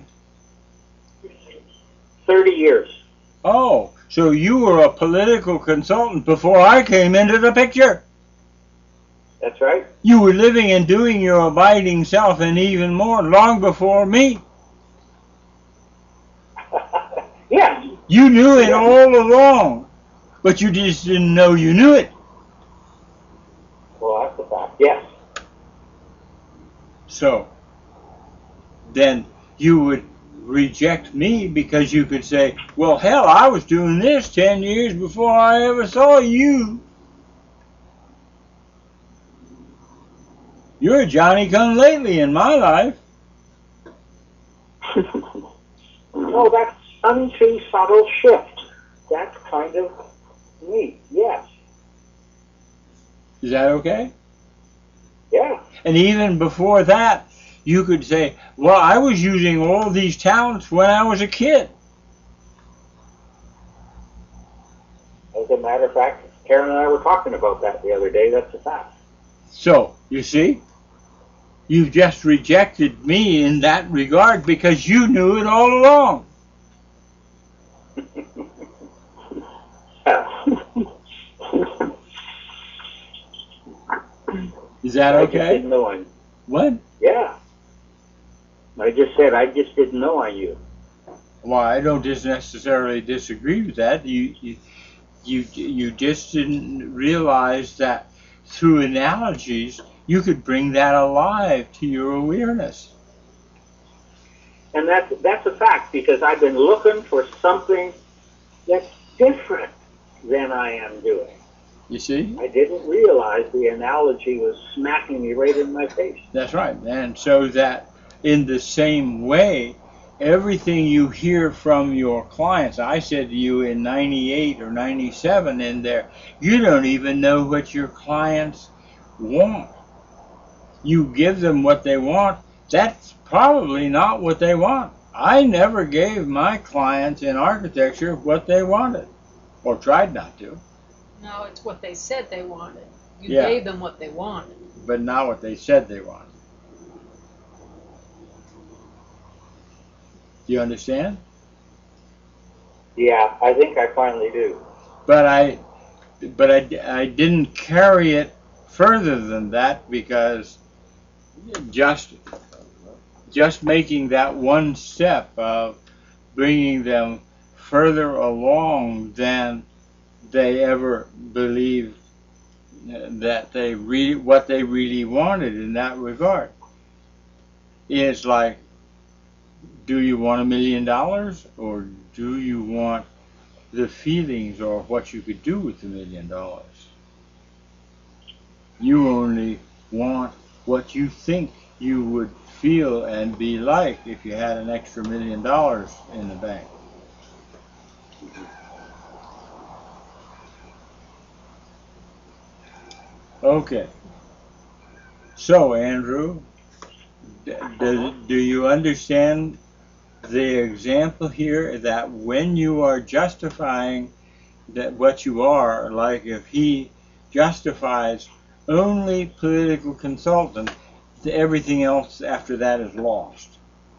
30 years. Oh, so you were a political consultant before I came into the picture. That's right. You were living and doing your abiding self, and even more, long before me. Yes. You knew it all along, but you just didn't know you knew it. Well, that's the fact. Yes. So, then you would reject me because you could say, well, hell, I was doing this 10 years before I ever saw you. You're a Johnny-come-lately in my life. No, that's unto subtle shift. That's kind of neat. Yes. Is that okay? Yeah. And even before that, you could say, well, I was using all these talents when I was a kid. As a matter of fact, Karen and I were talking about that the other day. That's a fact. So, you see, you just rejected me in that regard because you knew it all along. Is that I just okay? didn't know I. What? Yeah. I just said I just didn't know I knew. Well, I don't just necessarily disagree with that. You just didn't realize that through analogies you could bring that alive to your awareness. And that's a fact, because I've been looking for something that's different than I am doing. You see? I didn't realize the analogy was smacking me right in my face. That's right. And so that in the same way, everything you hear from your clients, I said to you in 98 or 97 in there, you don't even know what your clients want. You give them what they want. That's probably not what they want. I never gave my clients in architecture what they wanted, or tried not to. No, it's what they said they wanted. You Yeah. gave them what they wanted. But not what they said they wanted. Do you understand? Yeah, I think I finally do. But I didn't carry it further than that, because just making that one step of bringing them further along than they ever believed that what they really wanted in that regard is like, do you want $1 million, or do you want the feelings or what you could do with $1 million? You only want what you think you would feel and be like if you had an extra $1 million in the bank. Okay. So, Andrew, do you understand the example here, that when you are justifying that what you are, like if he justifies only political consultant, everything else after that is lost?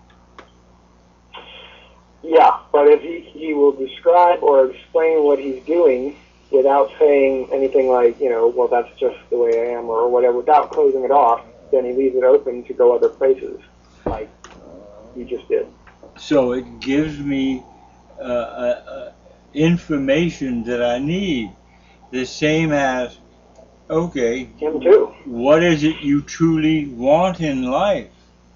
Yeah, but if he will describe or explain what he's doing without saying anything like, well, that's just the way I am, or whatever, without closing it off, then he leaves it open to go other places, like you just did. So it gives me information that I need. The same as, okay, Him too. what is it you truly want in life?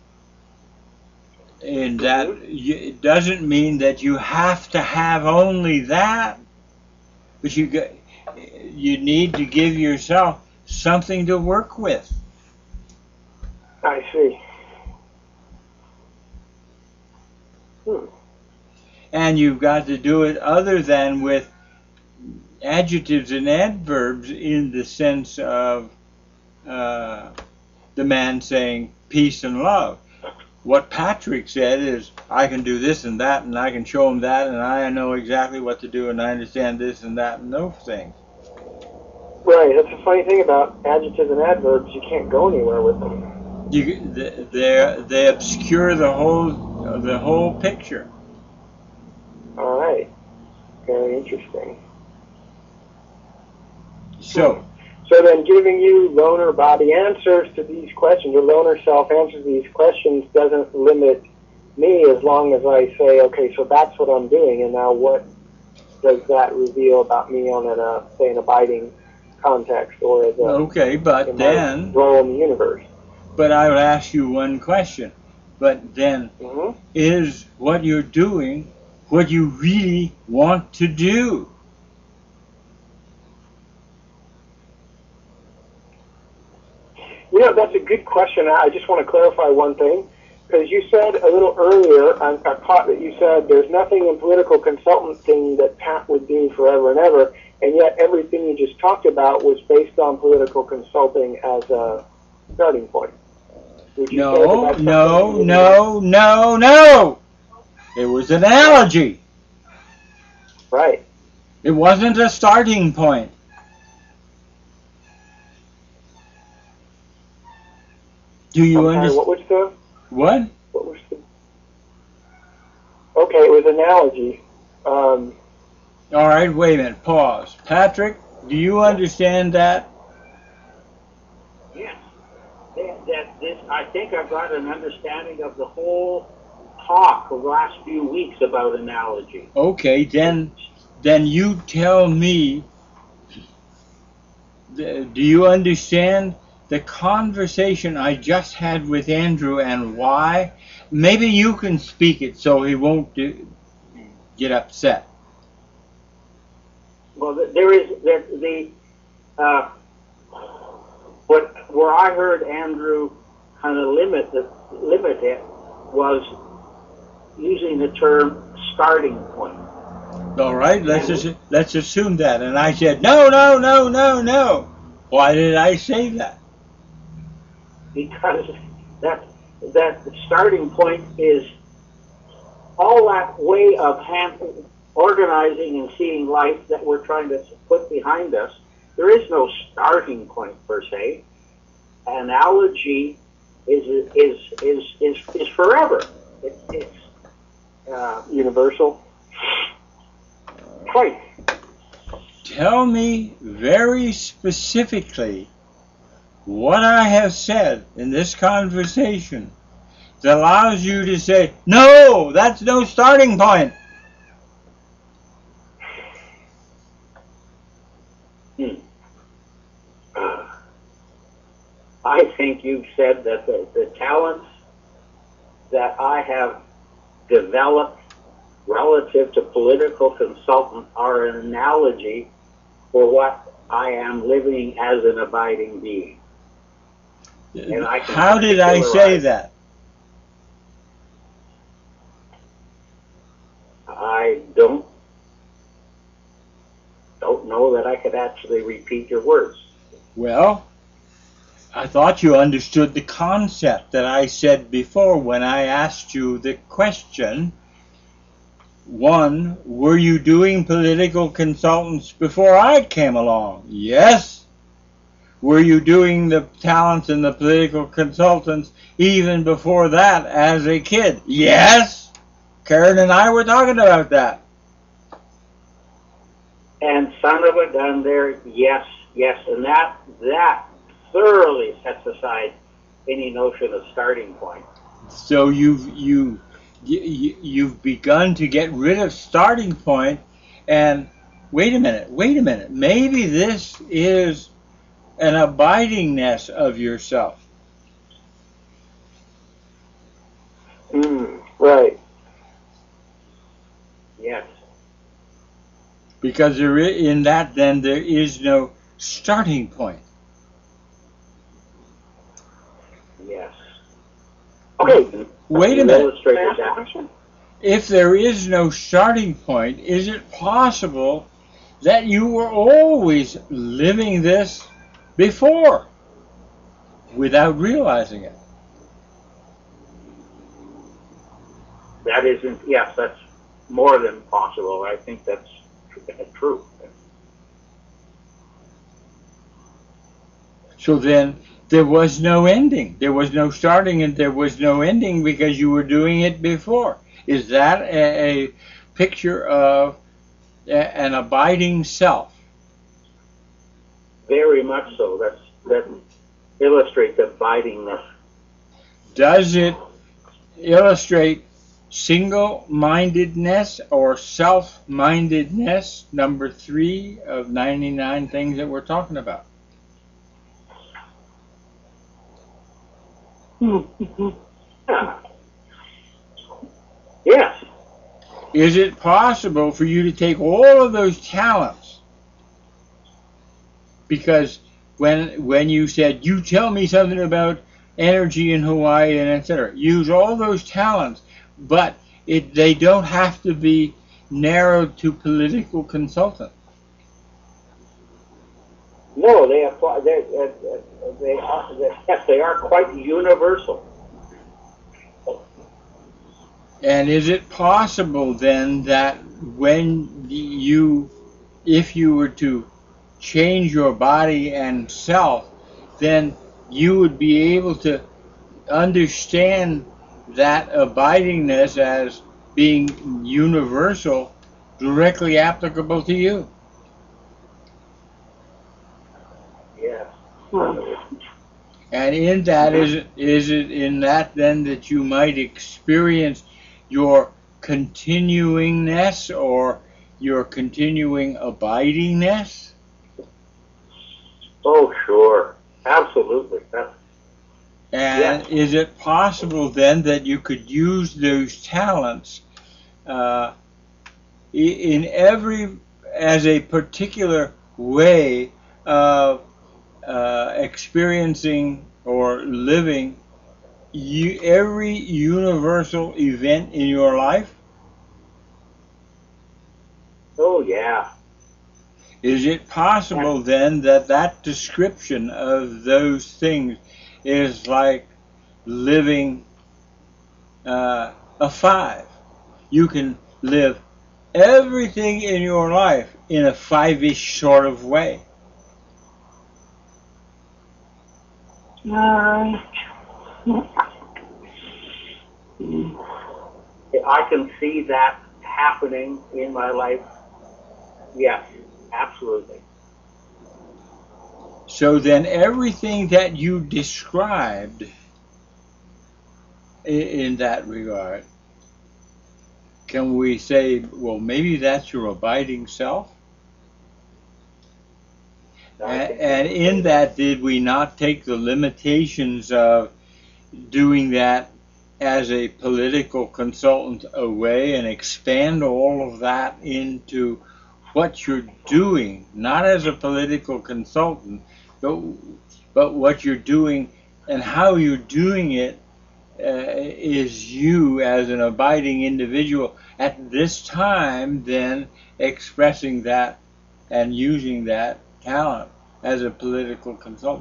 And that it doesn't mean that you have to have only that, but you need to give yourself something to work with. I see. And you've got to do it other than with adjectives and adverbs, in the sense of the man saying peace and love. what Patrick said is, I can do this and that, and I can show him that, and I know exactly what to do, and I understand this and that, and those things. Right. That's the funny thing about adjectives and adverbs. You can't go anywhere with them. They obscure the whole picture. All right. Very interesting. So then giving you loner body answers to these questions, your loner self answers to these questions doesn't limit me as long as I say, okay, so that's what I'm doing, and now what does that reveal about me on say, an abiding context or as a okay, but then role in the universe? But I would ask you one question. But then, is what you're doing what you really want to do? You know, that's a good question. I just want to clarify one thing, because you said a little earlier, I caught that you said there's nothing in political consulting that Pat would do forever and ever, and yet everything you just talked about was based on political consulting as a starting point. No. It was an analogy. Right. It wasn't a starting point. Do you understand? What was the? What? What was the? Okay, it was an analogy. All right, wait a minute. Pause. Patrick, do you understand that? Yes. I think I've got an understanding of the whole talk the last few weeks about analogy. Okay, then you tell me. Do you understand the conversation I just had with Andrew and why? Maybe you can speak it so he won't get upset. Well, there is where I heard Andrew kind of limit it was using the term starting point. All right, let's assume that. And I said no. Why did I say that? Because that starting point is all that way of organizing and seeing life that we're trying to put behind us. There is no starting point per se. Analogy is forever. It's universal. Quite. Tell me very specifically what I have said in this conversation that allows you to say, no, that's no starting point. I think you've said that the talents that I have developed relative to political consultant are an analogy for what I am living as an abiding being. And I can How did I say that? I don't know that I could actually repeat your words. Well, I thought you understood the concept that I said before when I asked you the question. One, were you doing political consultants before I came along? Yes. Were you doing the talents and the political consultants even before that as a kid? Yes. Karen and I were talking about that. And son of a gun there, yes, and that thoroughly sets aside any notion of starting point. So you've begun to get rid of starting point, and wait a minute, maybe this is an abidingness of yourself. Right. Yes. Because in that, then, there is no starting point. Yes. Okay. Wait a minute. Question? If there is no starting point, is it possible that you were always living this before without realizing it? that isn't, yes, that's more than possible. I think that's true. So then there was no ending. There was no starting and there was no ending because you were doing it before. Is that a picture of an abiding self? Very much so. That illustrates abidingness. Does it illustrate single-mindedness or self-mindedness, number 3 of 99 things that we're talking about? Yeah. Yes. Is it possible for you to take all of those talents? Because when you said, you tell me something about energy in Hawaii and etc., use all those talents, but they don't have to be narrowed to political consultant. No, they apply. Yes, they are quite universal. And is it possible then that if you were to change your body and self, then you would be able to understand that abidingness as being universal, directly applicable to you? Yes. And in that, is it in that then that you might experience your continuingness or your continuing abidingness? Oh, sure. Absolutely. And is it possible then that you could use those talents as a particular way of experiencing or living every universal event in your life? Oh, yeah. Is it possible then that description of those things is like living a 5? You can live everything in your life in a 5-ish sort of way. I can see that happening in my life. Yes, absolutely. So then everything that you described in that regard, can we say, well, maybe that's your abiding self? And in that, did we not take the limitations of doing that as a political consultant away and expand all of that into what you're doing, not as a political consultant, but what you're doing and how you're doing it is you as an abiding individual at this time then expressing that and using that talent as a political consultant?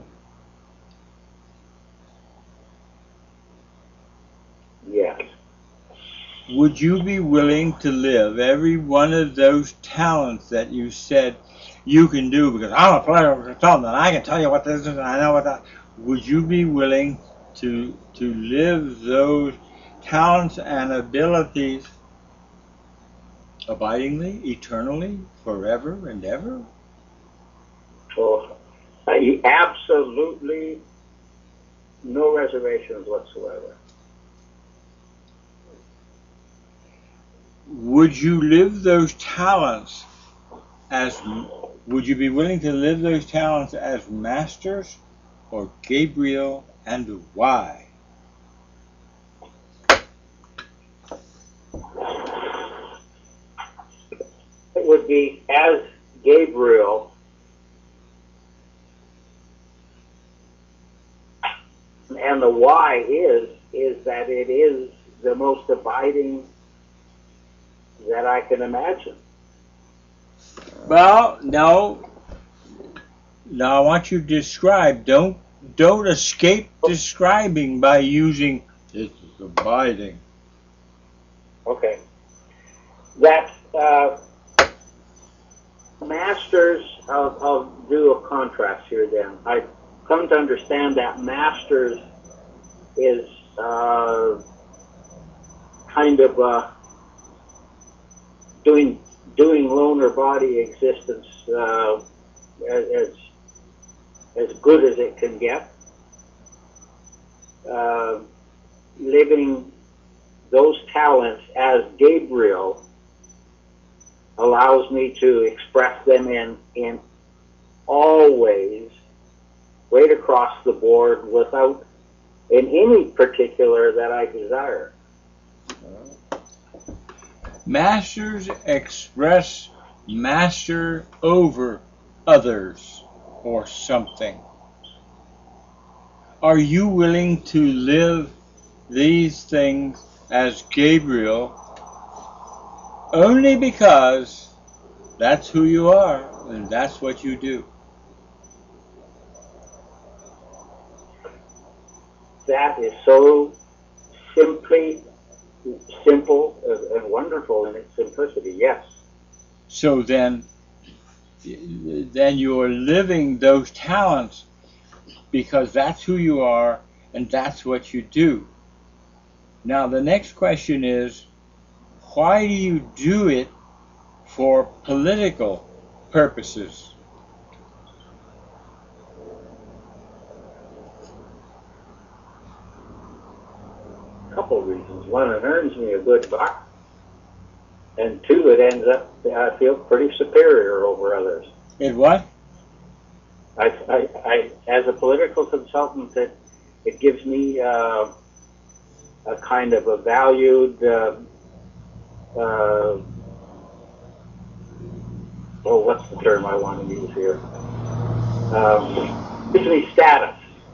Yes. Would you be willing to live every one of those talents that you said you can do, because I'm a political consultant and I can tell you what this is and I know what that, would you be willing to live those talents and abilities abidingly, eternally, forever and ever? Oh, absolutely no reservations whatsoever. Would you live those talents would you be willing to live those talents as masters or Gabriel, and why? It would be as Gabriel, and the why is that it is the most abiding that I can imagine. Well, no. Now I want you to describe. Don't escape describing by using "this is abiding." Okay. That masters, I'll do a contrast here then. I've come to understand that masters is kind of doing loner body existence as good as it can get. Living those talents as Gabriel allows me to express them in all ways, right across the board, without in any particular that I desire. Masters express master over others or something. Are you willing to live these things as Gabriel only because that's who you are and that's what you do? That is so simple and wonderful in its simplicity, yes. So then you're living those talents because that's who you are and that's what you do. Now the next question is, why do you do it for political purposes? A couple of reasons. One, it earns me a good buck. And two, it ends up, I feel pretty superior over others. In what? I as a political consultant, it gives me a kind of a valued, what's the term I want to use here? Gives me status.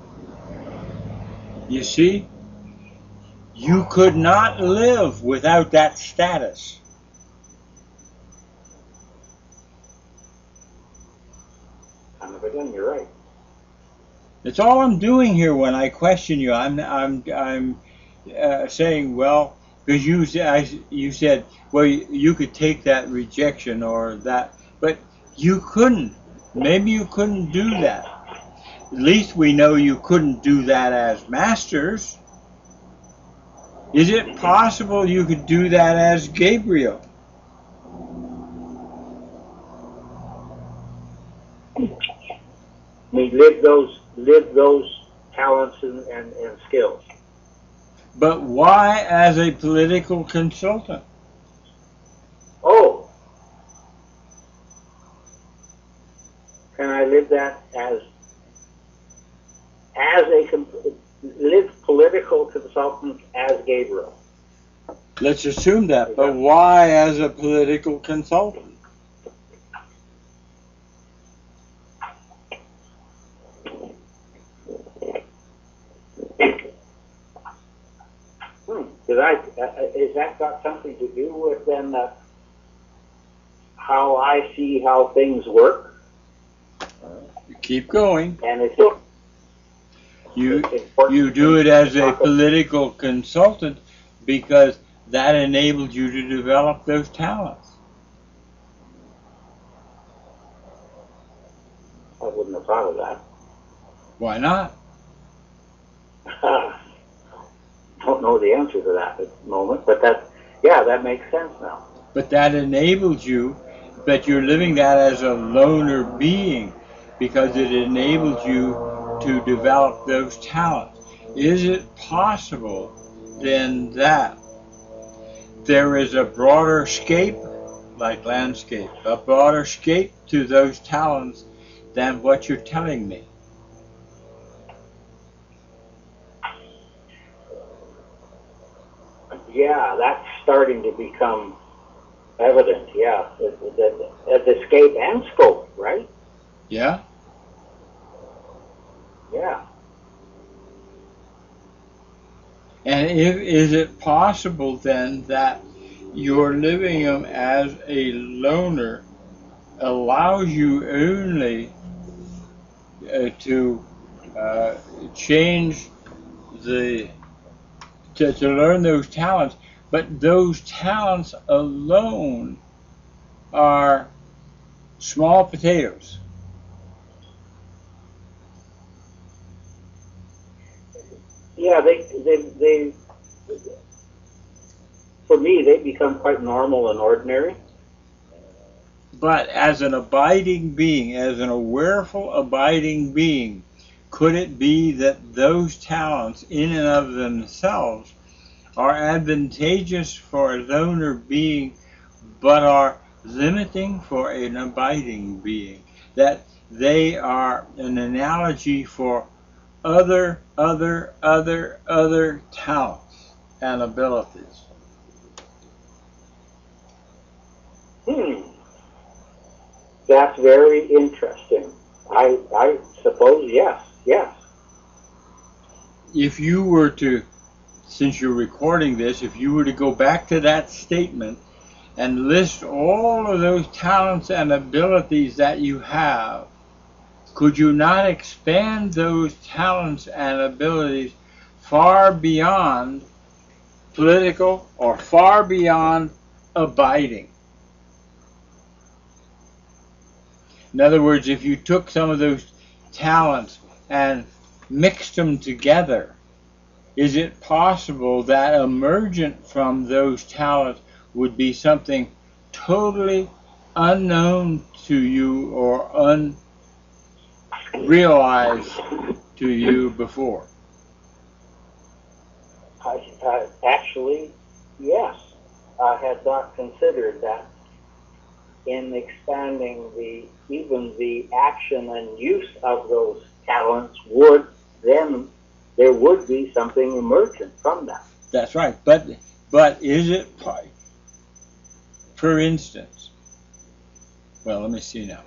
You see, you could not live without that status. Again, you're right. That's all I'm doing here when I question you. I'm saying, well, because you said, well, you could take that rejection or that, but you couldn't. Maybe you couldn't do that. At least we know you couldn't do that as masters. Is it possible you could do that as Gabriel? I mean, live those talents and skills. But why as a political consultant? Oh, can I live that as live political consultant as Gabriel? Let's assume that, but why as a political consultant? Has that got something to do with then how I see how things work? Keep going. And it's you do it as a political consultant because that enabled you to develop those talents. I wouldn't have thought of that. Why not? Don't know the answer to that at the moment, but that makes sense now. But that enables you, but you're living that as a loner being because it enables you to develop those talents. Is it possible then that there is a broader scape, like landscape, a broader scape to those talents than what you're telling me? Yeah, that's starting to become evident, yeah. The scape and scope, right? Yeah? Yeah. And is it possible then that your living them as a loner allows you only to change to learn those talents But those talents alone are small potatoes. Yeah, they for me, they become quite normal and ordinary. But as an abiding being, as an awareful abiding being, could it be that those talents in and of themselves are advantageous for a loner being, but are limiting for an abiding being? That they are an analogy for other talents and abilities. That's very interesting. I suppose yes. If you were to, since you're recording this, if you were to go back to that statement and list all of those talents and abilities that you have, could you not expand those talents and abilities far beyond political or far beyond abiding? In other words, if you took some of those talents and mixed them together, is it possible that emergent from those talents would be something totally unknown to you or unrealized to you before? Actually, yes. I had not considered that. In expanding even the action and use of those talents there would be something emergent from that. That's right. But is it, for instance, well, let me see now.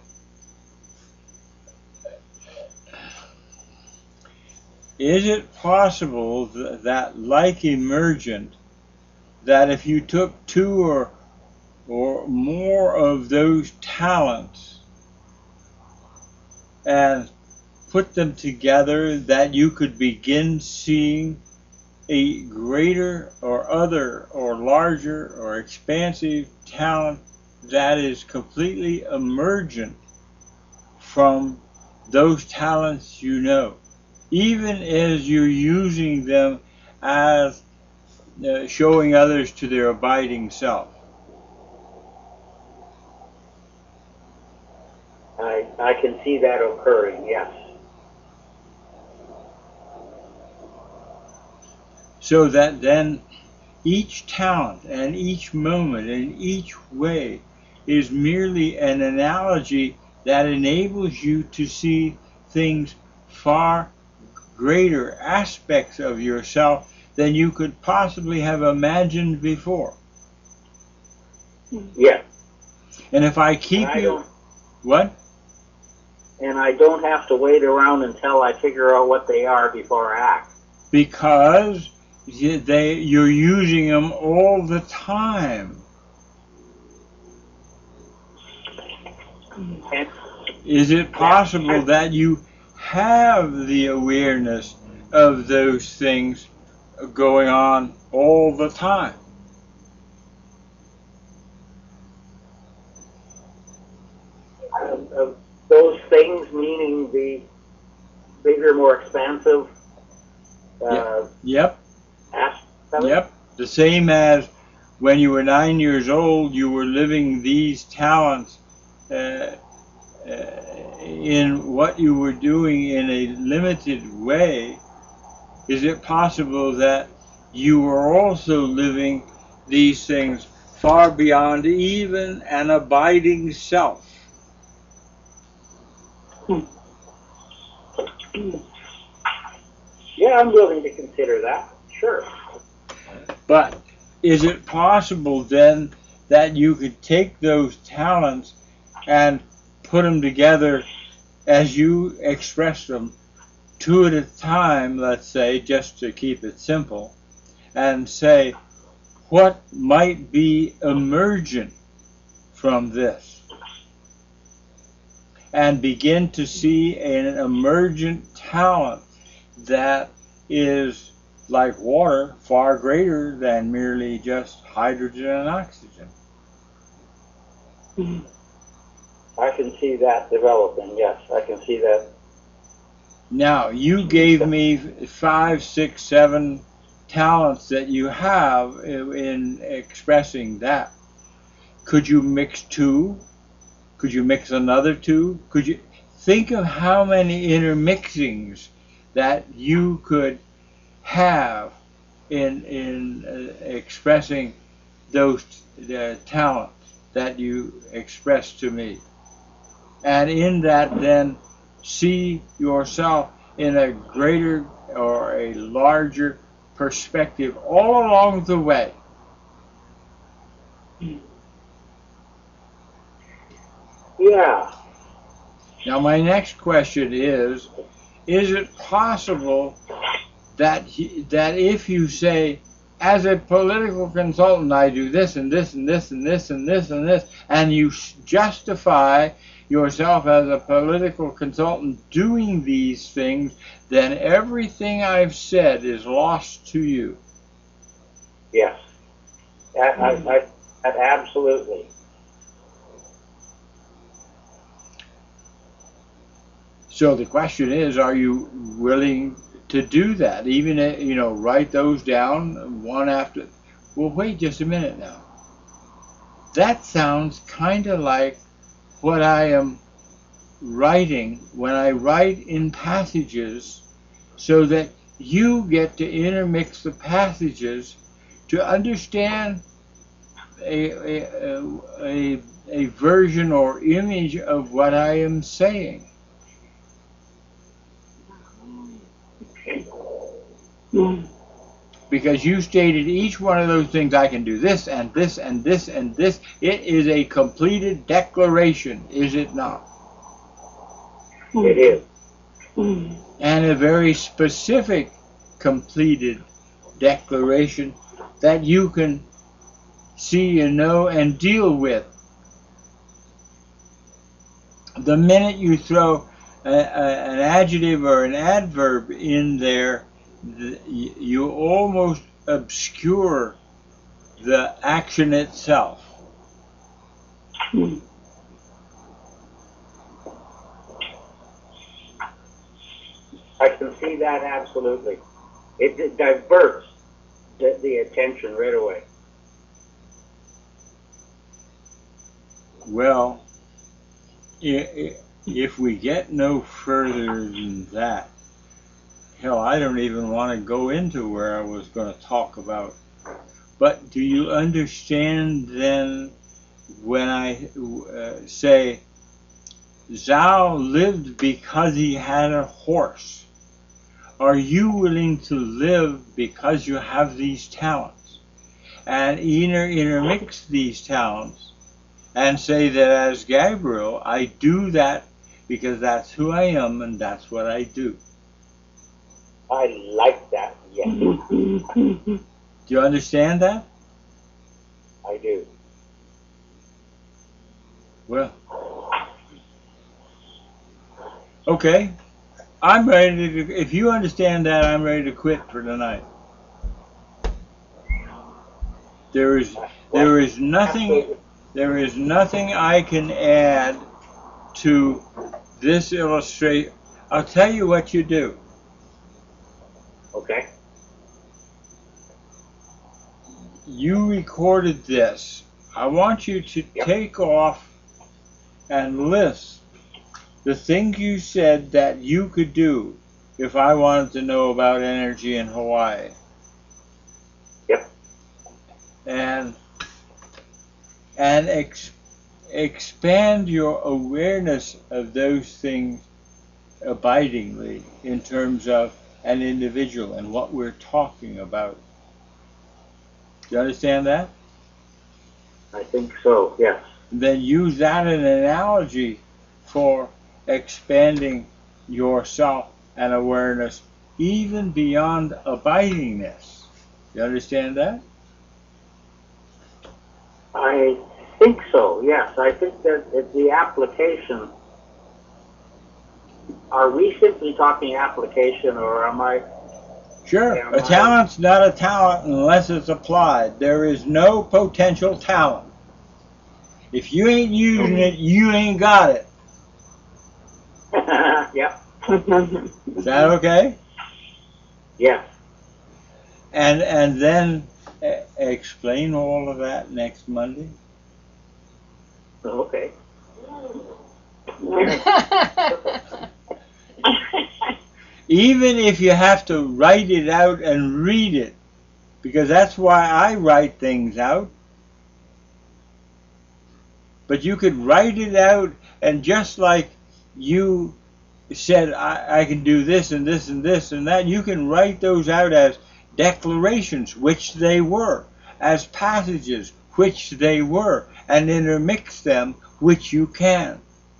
Is it possible that, like emergent, that if you took two or more of those talents and put them together, that you could begin seeing a greater or other or larger or expansive talent that is completely emergent from those talents you know, even as you're using them as showing others to their abiding self? I can see that occurring, yes. So that then each talent and each moment and each way is merely an analogy that enables you to see things far greater aspects of yourself than you could possibly have imagined before. Yeah. And if I keep you... What? And I don't have to wait around until I figure out what they are before I act. Because you're using them all the time. Is it possible that you have the awareness of those things going on all the time? Those things meaning the bigger, more expansive Yep. aspect of it? Yep. The same as when you were 9 years old, you were living these talents in what you were doing in a limited way. Is it possible that you were also living these things far beyond even an abiding self? Yeah, I'm willing to consider that. Sure. But is it possible then that you could take those talents and put them together as you express them, two at a time, let's say, just to keep it simple, and say, what might be emergent from this? And begin to see an emergent talent that is like water, far greater than merely just hydrogen and oxygen. I can see that developing. Yes, I can see that. Now, you gave me 5, 6, 7 talents that you have in expressing that. Could you mix 2? Could you mix another 2? Could you think of how many intermixings that you could have in expressing those talents that you expressed to me? And in that, then see yourself in a greater or a larger perspective all along the way. Yeah. Now, my next question is it possible that if you say, as a political consultant, I do this and this and this and this and this and this, and you justify yourself as a political consultant doing these things, then everything I've said is lost to you? Yes. Absolutely. So the question is, are you willing to do that? Even, write those down one after. Well, wait just a minute now. That sounds kind of like what I am writing when I write in passages, so that you get to intermix the passages to understand a version or image of what I am saying. Because you stated each one of those things, I can do this and this and this and this. It is a completed declaration, is it not? It is. And a very specific completed declaration that you can see and know and deal with. The minute you throw an adjective or an adverb in there, you almost obscure the action itself. I can see that absolutely. It diverts the attention right away. Well, if we get no further than that, hell, I don't even want to go into where I was going to talk about. But do you understand then when I say Zhao lived because he had a horse? Are you willing to live because you have these talents? And intermix these talents and say that as Gabriel, I do that because that's who I am and that's what I do. I like that, yes. Do you understand that? I do. Well, okay. I'm ready to, if you understand that, I'm ready to quit for tonight. There is nothing I can add to this illustration. I'll tell you what you do. Okay. You recorded this. I want you to take off and list the things you said that you could do if I wanted to know about energy in Hawaii. Yep. And expand your awareness of those things abidingly in terms of an individual and what we're talking about. Do you understand that? I think so, yes. Then use that as an analogy for expanding yourself and awareness even beyond abidingness. You understand that? I think so, yes. I think that it's the application. Are we simply talking application, or am I Sure, Yeah, a talent's not a talent unless it's applied. There is no potential talent. If you ain't using it, you ain't got it. Yep. Is that okay? Yeah. And then explain all of that next Monday. Okay. Even if you have to write it out and read it, because that's why I write things out. But you could write it out, and just like you said, I can do this and this and this and that, you can write those out as declarations, which they were, as passages, which they were, and intermix them, which you can.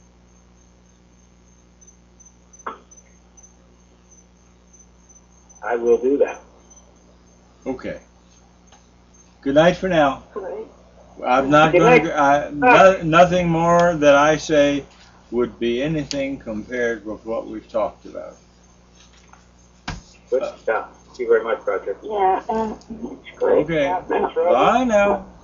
I will do that. Okay. Good night for now. Right. I'm not Good going night. to. Nothing more that I say would be anything compared with what we've talked about. Good stuff. Thank you very much, Roger. Yeah, it's great. Okay. Thanks, Roger. Bye now.